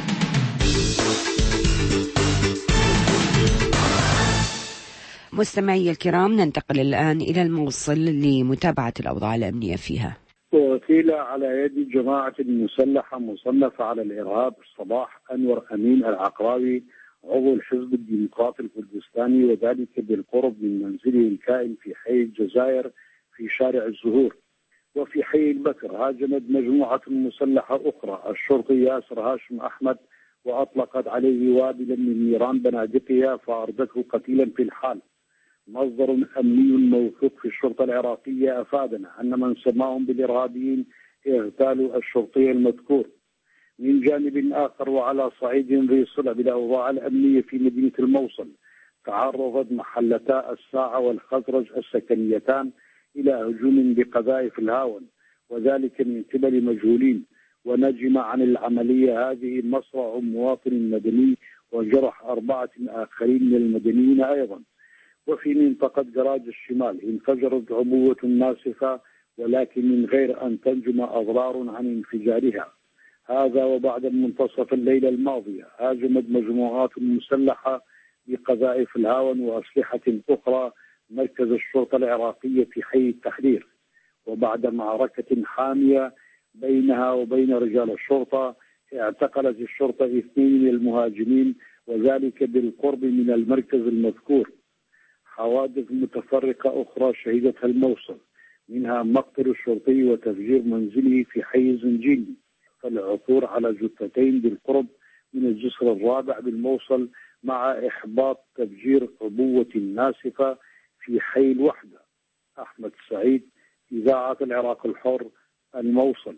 مستمعي الكرام، ننتقل الآن إلى الموصل لمتابعة الأوضاع الأمنية فيها. وقيل على يد جماعة مسلحة مصنفة على الإرهاب صباح أنور أمين العقراوي عضو الحزب الديمقراطي الكردستاني، وذلك بالقرب من منزله الكائن في حي الجزائر في شارع الزهور. وفي حي البكر هاجمت مجموعة مسلحة أخرى الشرطي ياسر هاشم أحمد وأطلقت عليه وابلا من نيران بنادقها فأردته قتيلا في الحال. مصدر أمني موثوق في الشرطة العراقية أفادنا أن من سماهم بالإرهابيين اغتالوا الشرطي المذكور. من جانب آخر وعلى صعيد ذي صلة بالأوضاع الأمنية في مدينة الموصل، تعرضت محلتا الساعة والخزرج السكنيتان إلى هجوم بقذائف الهاون، وذلك من قبل مجهولين، ونجم عن العملية هذه مصرع مواطن مدني وجرح أربعة آخرين من المدنيين أيضا. وفي منطقة جراج الشمال انفجرت عبوة ناسفة ولكن من غير أن تنجم أضرار عن انفجارها. هذا وبعد منتصف الليلة الماضية هاجمت مجموعات مسلحة بقذائف الهاون وأسلحة أخرى مركز الشرطة العراقية في حي التحرير. وبعد معركة حامية بينها وبين رجال الشرطة اعتقلت الشرطة اثنين من المهاجمين، وذلك بالقرب من المركز المذكور. حوادث متفرقة أخرى شهدتها الموصل، منها مقتل الشرطي وتفجير منزله في حي زنجيني، فالعثور على جثتين بالقرب من الجسر الرابع بالموصل، مع إحباط تفجير عبوة ناسفة في حي الوحدة. أحمد سعيد، إذاعة العراق الحر، الموصل.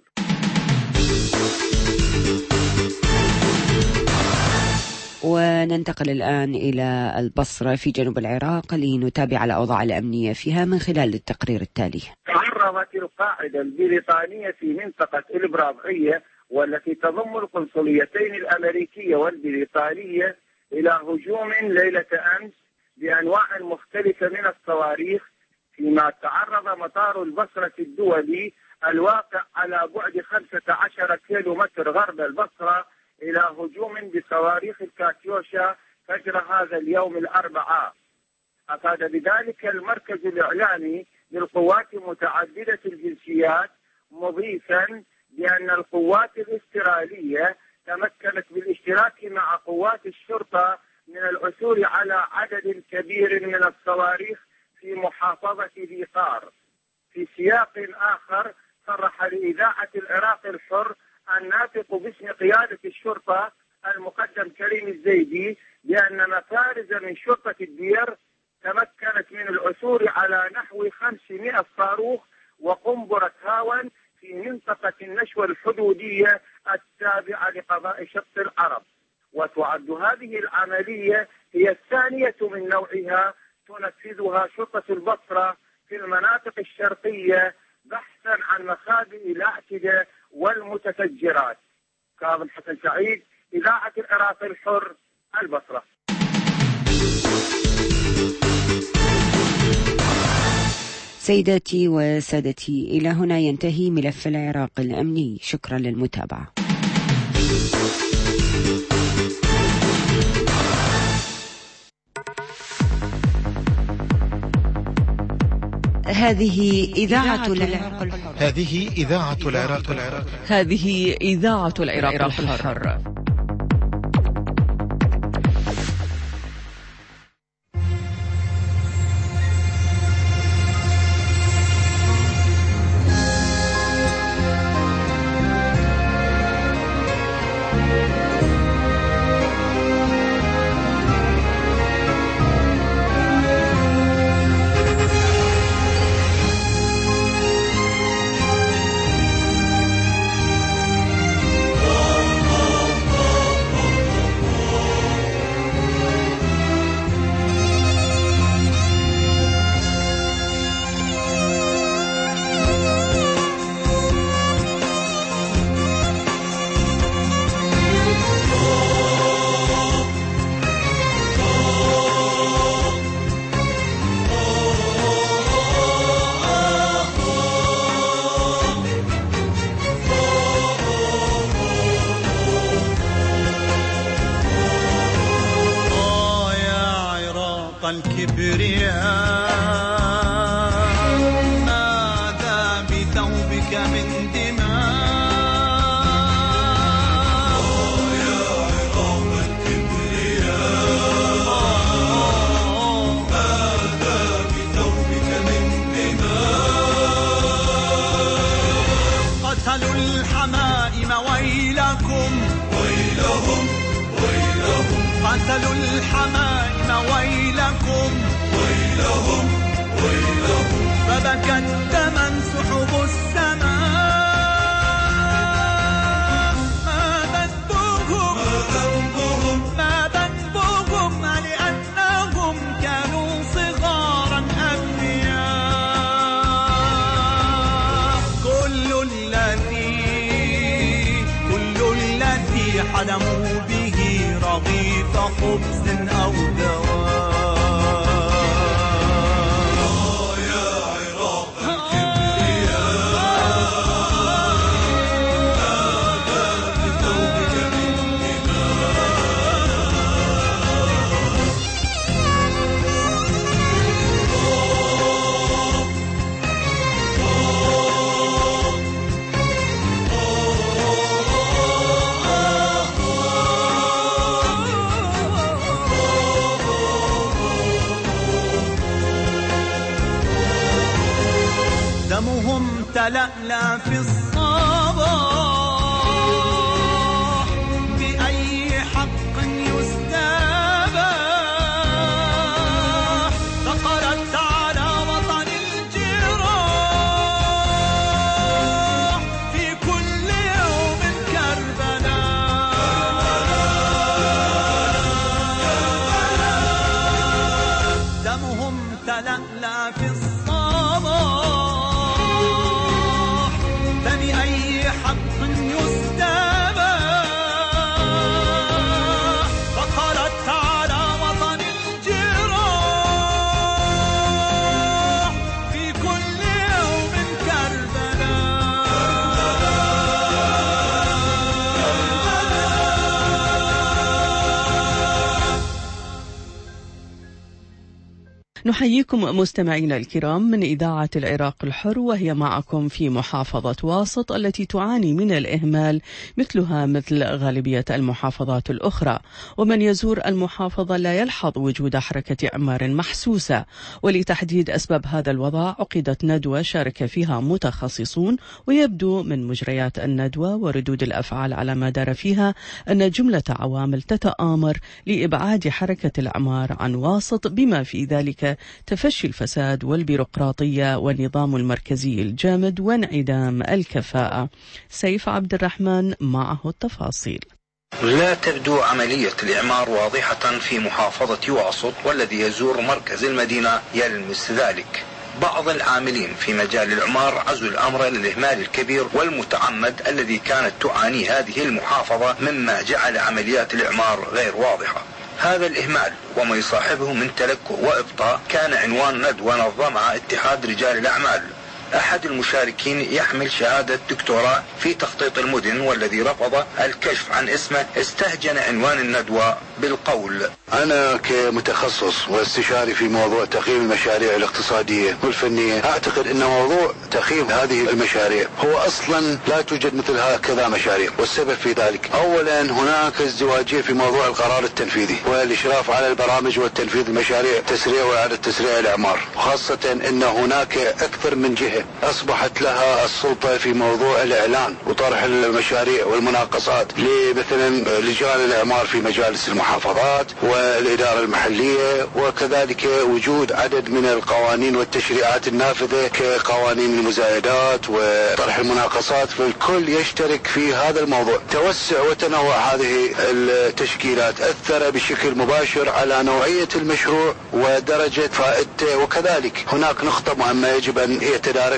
وننتقل الآن إلى البصرة في جنوب العراق لنتابع الأوضاع الأمنية فيها من خلال التقرير التالي. تعرضت القاعدة البريطانية في منطقة البرابعية والتي تضم القنصليتين الأمريكية والبريطانية إلى هجوم ليلة أمس بأنواع مختلفة من الصواريخ، فيما تعرض مطار البصرة الدولي الواقع على بعد خمسة عشر كيلو متر غرب البصرة إلى هجوم بصواريخ الكاتيوشا فجر هذا اليوم الأربعاء. أفاد بذلك المركز الإعلامي للقوات متعددة الجنسيات، مضيفا بأن القوات الاسترالية تمكنت بالاشتراك مع قوات الشرطة من العثور على عدد كبير من الصواريخ في محافظة ذي قار. في سياق آخر صرح لإذاعة العراق الحر الناطق باسم قيادة الشرطة المقدم كريم الزيدي بأن مفارز من شرطة الدير تمكنت من العثور على نحو خمسمائة صاروخ وقنبلة هاون في منطقة النشوة الحدودية التابعة لقضاء شط العرب. وتعد هذه العملية هي الثانية من نوعها تنفذها شرطة البصرة في المناطق الشرقية بحثا عن مخابئ الاعتداء والمتفجرات. كاظم حسن سعيد، إذاعة العراق الحر، البصرة. سيداتي وسادتي، إلى هنا ينتهي ملف العراق الأمني. شكرا للمتابعة. هذه إذاعة العراق الحر. هذه إذاعة العراق الحر. هذه إذاعة العراق الحر. الحمائم ويلكم ويلهم قتلوا الحمائم ويلكم ويلهم ويلهم فبكت دما سحب السماء ما ذنبهم ما ذنبهم لأنهم كانوا صغارا أبرياء كل الذي كل الذي حلموا به رغيف خبز أو دواء دمهم تلألأ في الصباح بأي حق يستباح ثقلت على وطن الجراح في كل يوم كربلاء دمهم تلألأ في الصباح بأي حق يستباح فقرت على وطن الجراح في كل يوم نحييكم مستمعينا الكرام من إذاعة العراق الحر، وهي معكم في محافظة واسط التي تعاني من الإهمال مثلها مثل غالبية المحافظات الأخرى. ومن يزور المحافظة لا يلحظ وجود حركة إعمار محسوسة. ولتحديد أسباب هذا الوضع عقدت ندوة شارك فيها متخصصون، ويبدو من مجريات الندوة وردود الأفعال على ما دار فيها أن جملة عوامل تتآمر لإبعاد حركة الإعمار عن واسط، بما في ذلك تفشي الفساد والبيروقراطية والنظام المركزي الجامد وانعدام الكفاءة. سيف عبد الرحمن معه التفاصيل. لا تبدو عملية الإعمار واضحة في محافظة واسط، والذي يزور مركز المدينة يلمس ذلك. بعض العاملين في مجال الإعمار عزوا الأمر للإهمال الكبير والمتعمد الذي كانت تعاني هذه المحافظة، مما جعل عمليات الإعمار غير واضحة. هذا الإهمال وما يصاحبه من تلكؤ وإبطاء كان عنوان ندوة نظمها اتحاد رجال الأعمال. أحد المشاركين يحمل شهادة دكتوراه في تخطيط المدن، والذي رفض الكشف عن اسمه استهجن عنوان الندوة بالقول: أنا كمتخصص واستشاري في موضوع تقييم المشاريع الاقتصادية والفنية، أعتقد أن موضوع تقييم هذه المشاريع هو أصلا لا توجد مثل هكذا مشاريع. والسبب في ذلك: أولا هناك ازدواجية في موضوع القرار التنفيذي والإشراف على البرامج والتنفيذ المشاريع، تسريع وإعادة تسريع الإعمار، وخاصة أن هناك أكثر من جهة أصبحت لها السلطة في موضوع الإعلان وطرح المشاريع والمناقصات، لمثلا لجان الإعمار في مجالس المحافظات والإدارة المحلية، وكذلك وجود عدد من القوانين والتشريعات النافذة كقوانين المزايدات وطرح المناقصات، فالكل يشترك في هذا الموضوع. توسع وتنوع هذه التشكيلات أثر بشكل مباشر على نوعية المشروع ودرجة فائدته، وكذلك هناك نقطة مهمة يجب أن يتداركها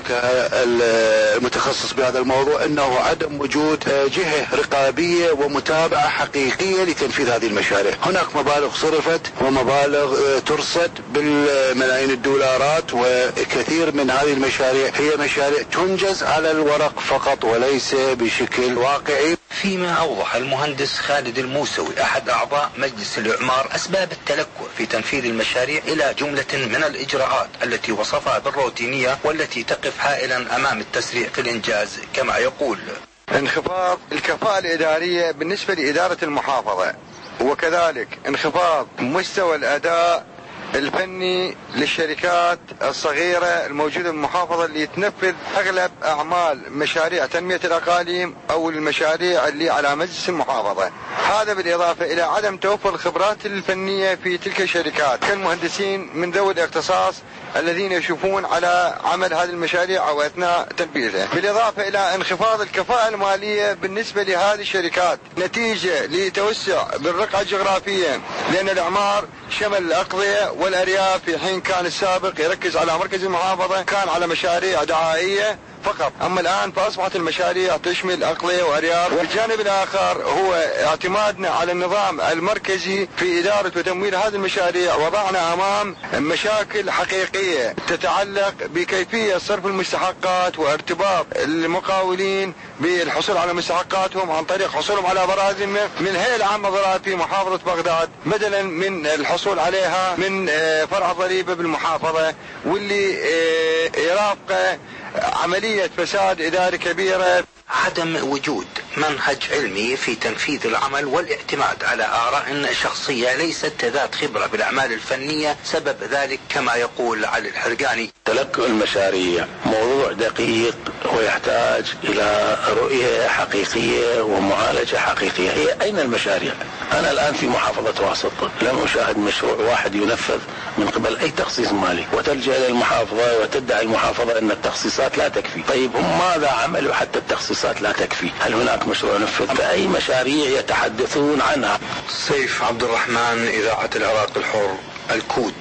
المتخصص بهذا الموضوع، أنه عدم وجود جهة رقابية ومتابعة حقيقية لتنفيذ هذه المشاريع. هناك مبالغ صرفت ومبالغ ترصد بالملايين الدولارات، وكثير من هذه المشاريع هي مشاريع تنجز على الورق فقط وليس بشكل واقعي. فيما أوضح المهندس خالد الموسوي أحد أعضاء مجلس الإعمار أسباب التلكؤ في تنفيذ المشاريع إلى جملة من الإجراءات التي وصفها بالروتينية والتي تقف حائلا أمام التسريع في الإنجاز، كما يقول: انخفاض الكفاءة الإدارية بالنسبة لإدارة المحافظة، وكذلك انخفاض مستوى الأداء الفني للشركات الصغيرة الموجودة بالمحافظة اللي تنفذ أغلب أعمال مشاريع تنمية الأقاليم أو المشاريع اللي على مجلس المحافظة. هذا بالإضافة إلى عدم توفر الخبرات الفنية في تلك الشركات كالمهندسين من ذوي الاختصاص الذين يشوفون على عمل هذه المشاريع أو أثناء تنفيذها، بالإضافة إلى انخفاض الكفاءة المالية بالنسبة لهذه الشركات نتيجة لتوسع بالرقعة الجغرافية، لأن الإعمار شمل الأقضية والأرياف، في حين كان السابق يركز على مركز المحافظة كان على مشاريع دعائية فقط، أما الآن فأصبحت المشاريع تشمل أقضية وأرياف. والجانب الآخر هو اعتمادنا على النظام المركزي في إدارة وتمويل هذه المشاريع، وضعنا أمام مشاكل حقيقية تتعلق بكيفية صرف المستحقات وارتباط المقاولين بالحصول على مستحقاتهم عن طريق حصولهم على براءة من الهيئة العامة للضرائب في محافظة بغداد، بدلا من الحصول عليها من فرع ضريبة بالمحافظة، واللي يرافقه عملية فساد إداري كبيرة. عدم وجود منهج علمي في تنفيذ العمل والاعتماد على آراء شخصية ليست ذات خبرة بالأعمال الفنية سبب ذلك، كما يقول علي الحرقاني. تلقي المشاريع موضوع دقيق ويحتاج إلى رؤية حقيقية ومعالجة حقيقية. هي أين المشاريع؟ أنا الآن في محافظة واسط لم أشاهد مشروع واحد ينفذ من قبل أي تخصيص مالي، وتلجأ إلى المحافظة وتدعي المحافظة أن التخصيصات لا تكفي. طيب هم ماذا عملوا حتى التخصيصات لا تكفي؟ هل هناك مشروع نفذ؟ فأي مشاريع يتحدثون عنها؟ سيف عبد الرحمن، إذاعة العراق الحر، الكود.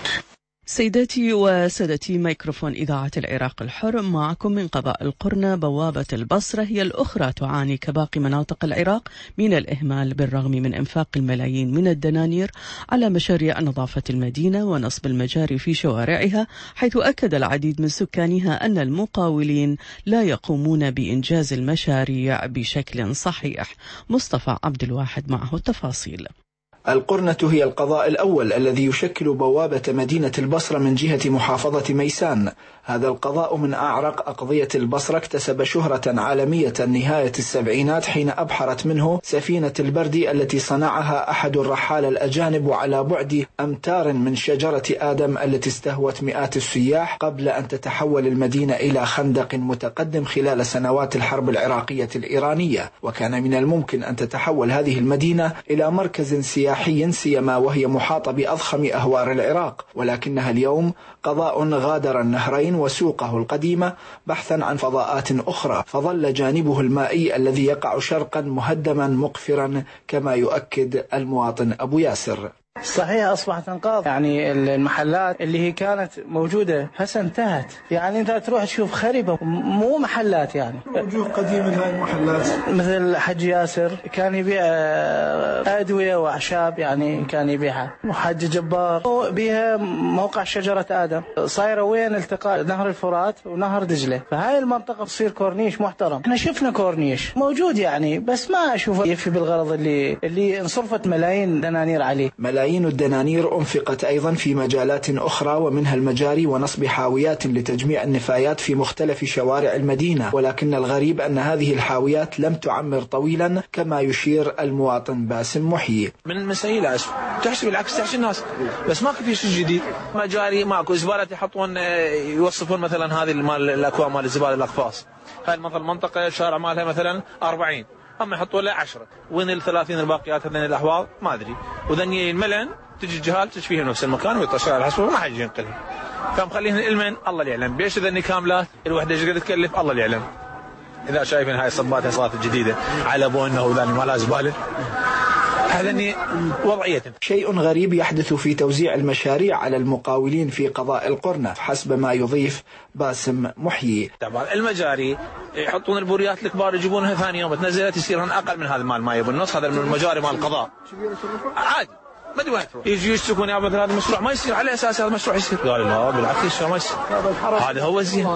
سيداتي وسادتي، ميكروفون إذاعة العراق الحر معكم من قضاء القرنة. بوابة البصرة هي الأخرى تعاني كباقي مناطق العراق من الإهمال بالرغم من إنفاق الملايين من الدنانير على مشاريع نظافة المدينة ونصب المجاري في شوارعها، حيث أكد العديد من سكانها أن المقاولين لا يقومون بإنجاز المشاريع بشكل صحيح. مصطفى عبد الواحد معه التفاصيل. القرنة هي القضاء الأول الذي يشكل بوابة مدينة البصرة من جهة محافظة ميسان. هذا القضاء من أعرق أقضية البصرة اكتسب شهرة عالمية نهاية السبعينات حين أبحرت منه سفينة البردي التي صنعها أحد الرحالة الأجانب على بعد أمتار من شجرة آدم التي استهوت مئات السياح قبل أن تتحول المدينة إلى خندق متقدم خلال سنوات الحرب العراقية الإيرانية. وكان من الممكن أن تتحول هذه المدينة إلى مركز سياحي، سيما وهي محاطة بأضخم أهوار العراق، ولكنها اليوم قضاء غادر النهرين وسوقه القديمة بحثا عن فضاءات أخرى، فظل جانبه المائي الذي يقع شرقا مهدما مقفرا كما يؤكد المواطن أبو ياسر. صحيح أصبحت انقاذ، يعني المحلات اللي هي كانت موجودة هسه انتهت، يعني أنت تروح تشوف خريبة مو محلات، يعني وجوه قديمة هاي المحلات مثل حج ياسر كان يبيع أدوية وأعشاب، يعني كان يبيعها، وحج جبار بيها موقع شجرة آدم، صايرة وين التقاء نهر الفرات ونهر دجلة، فهاي المنطقة تصير كورنيش محترم. احنا شفنا كورنيش موجود يعني، بس ما أشوفه يفي بالغرض اللي اللي انصرفت ملايين دنانير عليه. ملايين الدنانير أنفقت أيضا في مجالات أخرى، ومنها المجاري ونصب حاويات لتجميع النفايات في مختلف شوارع المدينة، ولكن الغريب أن هذه الحاويات لم تعمر طويلا كما يشير المواطن باسم محيي. من مسائل أسف تحسب بالعكس تحسب الناس، بس ماكو في شيء جديد، مجاري ماكو، زبالة يحطون يوصفون مثلا هذه المال الأكوام مال الزبالة الأقفاص، هاي المنطقة المنطقة الشارع مالها مثلا أربعين، أما يحطوا له عشرة، وين الثلاثين الباقيات هذين الأحواض ما أدري، وذني الملن تجي الجهال تشفيهم نفس المكان ويطشر على حسبه وما حد يجي ينقلهم، فمخليهن المن الله اللي يعلم بيش ذني كاملات الوحدة ايش قد تكلف الله اللي يعلم. إذا شايفين هاي الصبات الصبات الجديدة على بونه وذني ما لا زبالة، هذا وضعية. شيء غريب يحدث في توزيع المشاريع على المقاولين في قضاء القرنة حسب ما يضيف باسم محيي. المجاري يحطون البوريات الكبار يجيبونها ثاني يوم تنزلت يصيرون أقل من هذا المال ما يبون النص، هذا من المجاري مال القضاء عادي ما ادري وين تروح، يجي يشتكون يا مثلا هذا المشروع ما يصير على اساس هذا المشروع يصير، قال لا بالعكس ما يصير، هذا هو الزين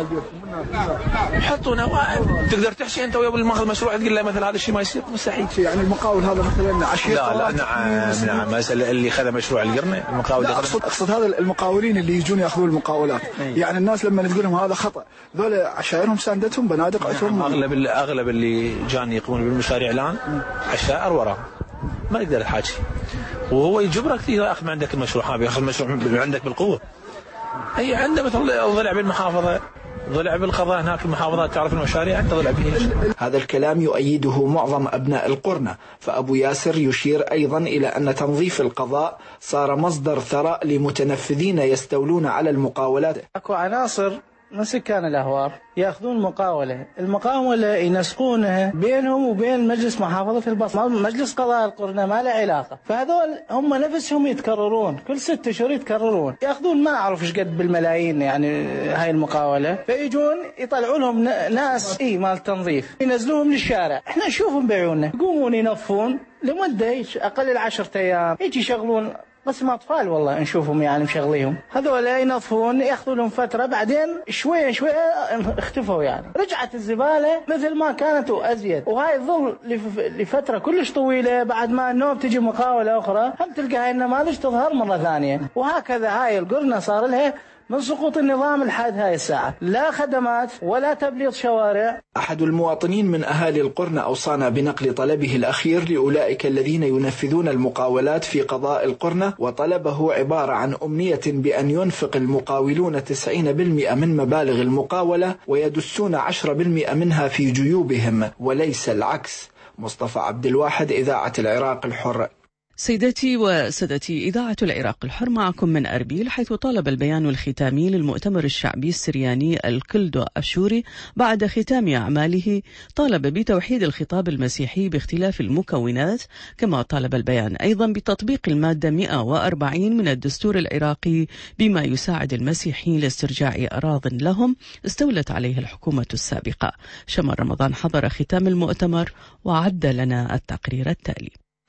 يحطونه. تقدر تحشي انت ويا الماخذ المشروع تقول له مثلا هذا الشيء ما يصير، مستحيل. يعني المقاول هذا مثلا عشير لا لا نعم نعم مسألة اللي خذ مشروع القرنة المقاول اقصد اقصد هذا المقاولين اللي يجون ياخذون المقاولات، يعني الناس لما تقول لهم هذا خطا، ذول عشائرهم ساندتهم بنادق عندهم. اغلب اغلب اللي جاني يقومون بالمشاريع الان عشائر وراء ما يقدر الحاجي، وهو يجبرك ياخذ من عندك المشروع، هذا ياخذ المشروع من عندك بالقوه. اي عنده مثل ضلع بالمحافظه ضلع بالقضاء هناك المحافظات، تعرف المشاريع أنت ضلع بهيش. هذا الكلام يؤيده معظم أبناء القرنة، فأبو ياسر يشير أيضا إلى أن تنظيف القضاء صار مصدر ثراء لمتنفذين يستولون على المقاولات. أكو عناصر من سكان الأهوار يأخذون مقاولة، المقاولة ينسقونها بينهم وبين مجلس محافظة البصرة، مجلس قضاء القرنة ما له علاقة، فهذول هم نفسهم يتكررون كل ست أشهر يتكررون، يأخذون ما أعرف إيش قد بالملايين يعني هاي المقاولة، فيجون يطلعوا لهم ناس إيه مال تنظيف ينزلوهم للشارع، إحنا نشوفهم بعيوننا يقومون ينظفون لمدة أقل العشرة أيام، يجي يشغلون بس ما أطفال والله نشوفهم يعني مشغليهم، هذول ينظفون يأخذوا لهم فترة بعدين شوية شوية اختفوا يعني، رجعت الزبالة مثل ما كانت وأزيد، وهاي تظل لفترة كلش طويلة. بعد ما النوم تجي مقاولة أخرى هم تلقى هاي النماذج تظهر مرة ثانية، وهكذا هاي القرنة صار لها من سقوط النظام لحد هاي الساعة لا خدمات ولا تبليط شوارع. أحد المواطنين من أهالي القرنة أوصانا بنقل طلبه الأخير لأولئك الذين ينفذون المقاولات في قضاء القرنة، وطلبه عبارة عن أمنية بأن ينفق المقاولون تسعين بالمئة من مبالغ المقاولة ويدسون عشرة بالمئة منها في جيوبهم وليس العكس. مصطفى عبد الواحد، إذاعة العراق الحر. سيدتي وسادتي، إذاعة العراق الحر معكم من أربيل، حيث طالب البيان الختامي للمؤتمر الشعبي السرياني الكلدو أشوري بعد ختام أعماله طالب بتوحيد الخطاب المسيحي باختلاف المكونات، كما طالب البيان أيضا بتطبيق المادة مئة وأربعين من الدستور العراقي بما يساعد المسيحيين لاسترجاع أراضٍ لهم استولت عليها الحكومة السابقة. شمال رمضان حضر ختام المؤتمر وعد لنا التقرير التالي.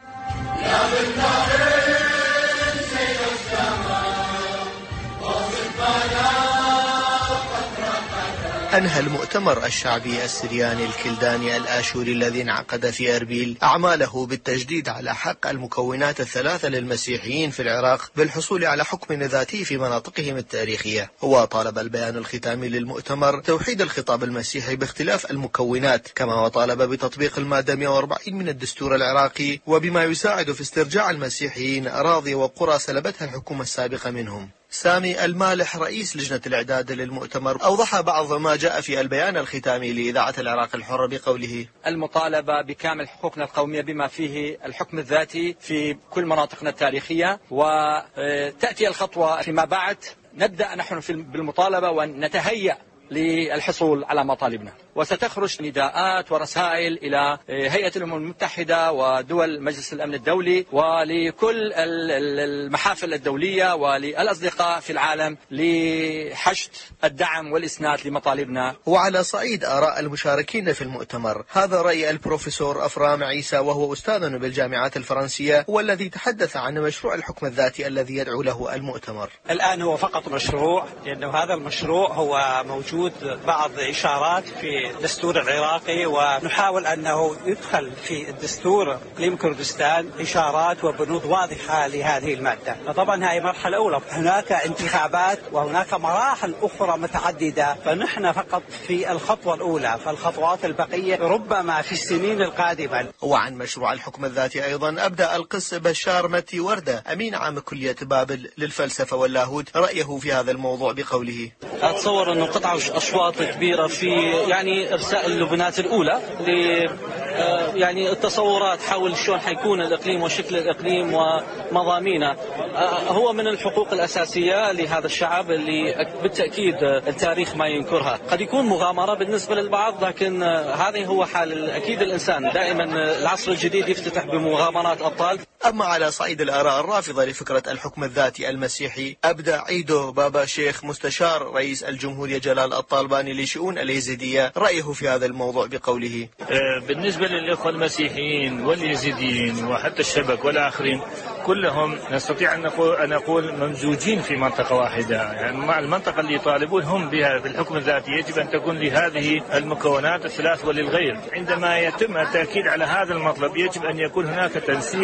أنهى المؤتمر الشعبي السرياني الكلداني الآشوري الذي انعقد في أربيل أعماله بالتجديد على حق المكونات الثلاثة للمسيحيين في العراق بالحصول على حكم ذاتي في مناطقهم التاريخية. وطالب البيان الختامي للمؤتمر توحيد الخطاب المسيحي باختلاف المكونات، كما وطالب بتطبيق المادة مئة وأربعين من الدستور العراقي وبما يساعد في استرجاع المسيحيين أراضي وقرى سلبتها الحكومة السابقة منهم. سامي المالح رئيس لجنة الإعداد للمؤتمر أوضح بعض ما جاء في البيان الختامي لإذاعة العراق الحر بقوله: المطالبة بكامل حقوقنا القومية بما فيه الحكم الذاتي في كل مناطقنا التاريخية، وتأتي الخطوة فيما بعد نبدأ نحن بالمطالبة ونتهيأ للحصول على مطالبنا، وستخرج نداءات ورسائل إلى هيئة الأمم المتحدة ودول مجلس الأمن الدولي ولكل المحافل الدولية وللأصدقاء في العالم لحشد الدعم والإسناد لمطالبنا. وعلى صعيد آراء المشاركين في المؤتمر، هذا رأي البروفيسور أفرام عيسى وهو أستاذ بالجامعات الفرنسية والذي تحدث عن مشروع الحكم الذاتي الذي يدعو له المؤتمر. الآن هو فقط مشروع، لأنه هذا المشروع هو موجود بعض إشارات في الدستور العراقي، ونحاول أنه يدخل في الدستور إقليم كردستان إشارات وبنود واضحة لهذه المادة. طبعا هذه مرحلة أولى، هناك انتخابات وهناك مراحل أخرى متعددة، فنحن فقط في الخطوة الأولى، فالخطوات البقية ربما في السنين القادمة. وعن مشروع الحكم الذاتي أيضا أبدأ القس بشار متي وردة أمين عام كلية بابل للفلسفة واللاهوت رأيه في هذا الموضوع بقوله: أتصور أنه قطع أشواط كبيرة في يعني إرساء اللبنات الأولى ل يعني التصورات حول شلون حيكون الإقليم وشكل الإقليم ومضامينه. هو من الحقوق الأساسية لهذا الشعب اللي بالتأكيد التاريخ ما ينكرها. قد يكون مغامرة بالنسبة للبعض، لكن هذا هو حال أكيد الإنسان، دائما العصر الجديد يفتتح بمغامرات أبطال. أما على صعيد الآراء الرافضة لفكرة الحكم الذاتي المسيحي، أبدى عيدو بابا شيخ مستشار رئيس الجمهورية جلال الطالباني لشؤون اليزيدية رأيه في هذا الموضوع بقوله: بالنسبة للإخوة المسيحيين واليزيديين وحتى الشبك والآخرين كلهم نستطيع أن نقول, أن نقول ممزوجين في منطقة واحدة، يعني مع المنطقة اللي يطالبون هم بها بالحكم الذاتي يجب أن تكون لهذه المكونات الثلاث وللغير. عندما يتم التأكيد على هذا المطلب يجب أن يكون هناك تنسيق وتناسق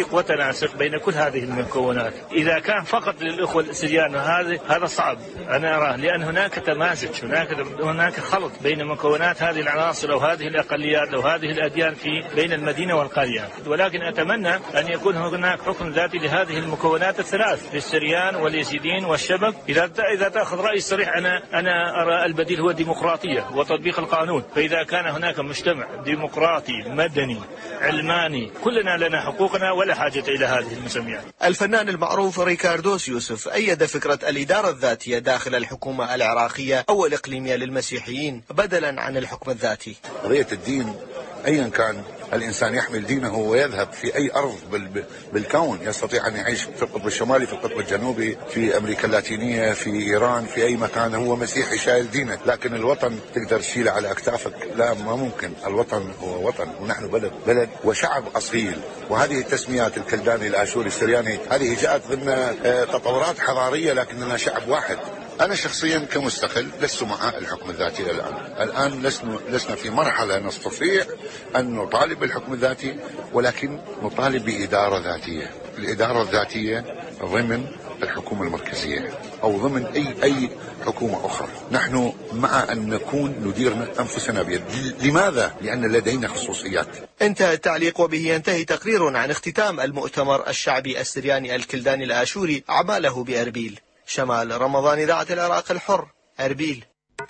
تناسق بين كل هذه المكونات. إذا كان فقط للإخوة السريان هذا هذا صعب أنا أراه، لأن هناك تمازج، هناك هناك خلط بين مكونات هذه العناصر أو هذه الأقليات أو هذه الأديان في بين المدينة والقرية. ولكن أتمنى أن يكون هناك حكم ذاتي لهذه المكونات الثلاث، للسريان واليزيديين والشبك. إذا إذا تأخذ رأي صريح أنا أنا أرى البديل هو الديمقراطية وتطبيق القانون. فإذا كان هناك مجتمع ديمقراطي مدني علماني كلنا لنا حقوقنا ولا حاجة إلى هذه المسميات. الفنان المعروف ريكاردوس يوسف أيد فكرة الإدارة الذاتية داخل الحكومة العراقية أو الإقليمية للمسيحيين بدلا عن الحكم الذاتي. قضية الدين أيا كان الإنسان يحمل دينه ويذهب في أي أرض بالكون، يستطيع أن يعيش في القطب الشمالي، في القطب الجنوبي، في أمريكا اللاتينية، في إيران، في أي مكان هو مسيحي شايل دينه. لكن الوطن تقدر تشيله على أكتافك؟ لا، ما ممكن. الوطن هو وطن، ونحن بلد بلد وشعب أصيل. وهذه التسميات الكلداني الآشوري السرياني هذه جاءت ضمن تطورات حضارية، لكننا شعب واحد. أنا شخصيا كمستقل لست مع الحكم الذاتي الآن. الآن لسنا لسنا في مرحلة نستطيع أن نطالب بالحكم الذاتي، ولكن نطالب بإدارة ذاتية. الإدارة الذاتية ضمن الحكومة المركزية أو ضمن أي أي حكومة أخرى. نحن مع أن نكون ندير أنفسنا بيد. لماذا؟ لأن لدينا خصوصيات. انتهى التعليق، وبه ينتهي تقرير عن اختتام المؤتمر الشعبي السرياني الكلداني الآشوري أعماله بأربيل. شمال رمضان، إذاعة العراق الحر، أربيل.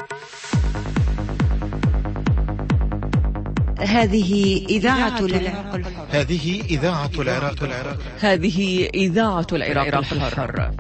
هذه إذاعة العراق الحر. هذه إذاعة العراق الحر. هذه إذاعة العراق الحر.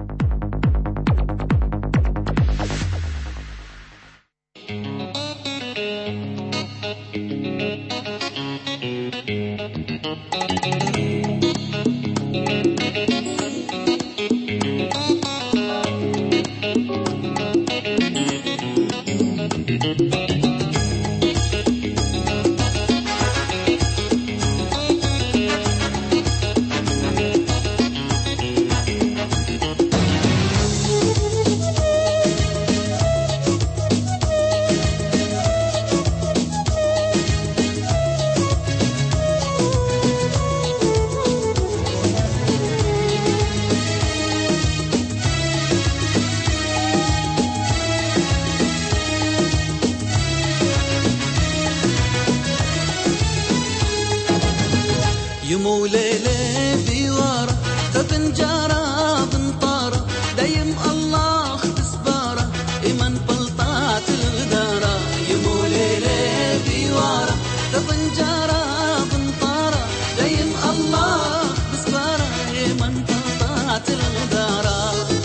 يمو ليلة بيوارة فبنجارة بنطارة دايم الله بسبارة إيمان بلطات الغدارة. يمو ليلة بيوارة فبنجارة بنطارة دايم الله بسبارة إيمان بلطات الغدارة.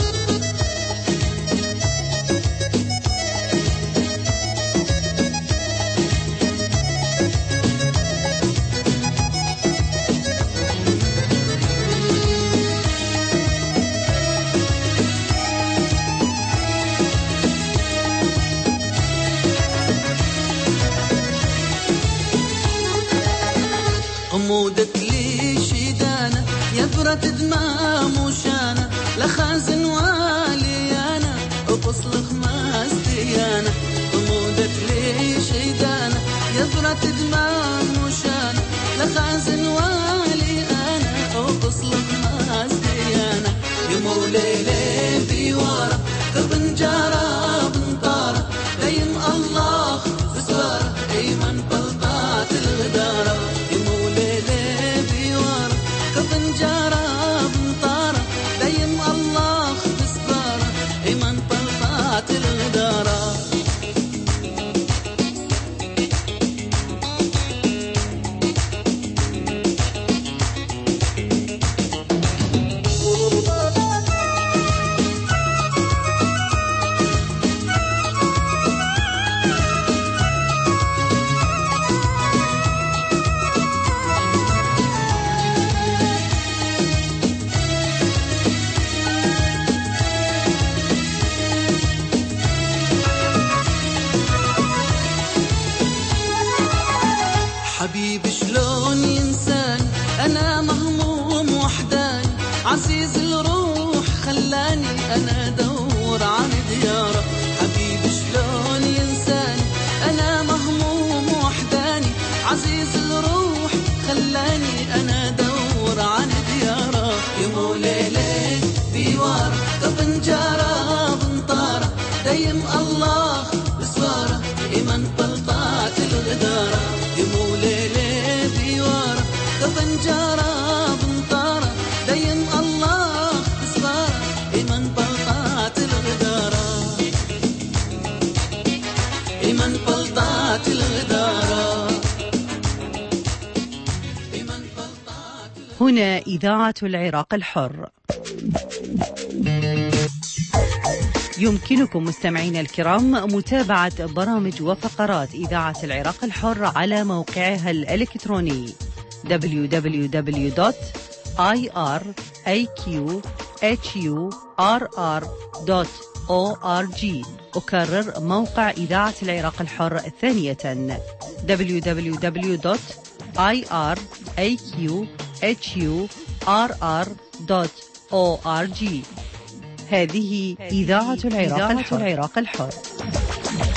قمودت لي شيدانة يبرة دمام وشانة لخازن واليانا وقصل خماس ديانة. قمودت لي شيدانة يبرة دمام وشانة لخازن واليانا وقصل خماس ديانة. يمو ليلة بيوارة فبنجارة بنطارة دايم الله بسوارة إيمان بلطات الغدارة. بنجارة بنطارة دايم الله بسبارة إيمان طلقات الغدارة. إيمن طلقات الغدارة يمو ليلة ديوارة كطنجارة بمطارة دايم الله إصرار إيمن طلقات الغدارة إيمن طلقات الغدارة. هنا إذاعة العراق الحر. يمكنكم مستمعينا الكرام متابعة برامج وفقرات إذاعة العراق الحر على موقعها الإلكتروني دبليو دبليو دبليو دوت آي آر إيه كيو إتش يو آر آر دوت أو آر جي. أكرر موقع إذاعة العراق الحر ثانية دبليو دبليو دبليو دوت آي آر إيه كيو إتش يو آر آر دوت أو آر جي. هذه إذاعة العراق الحر.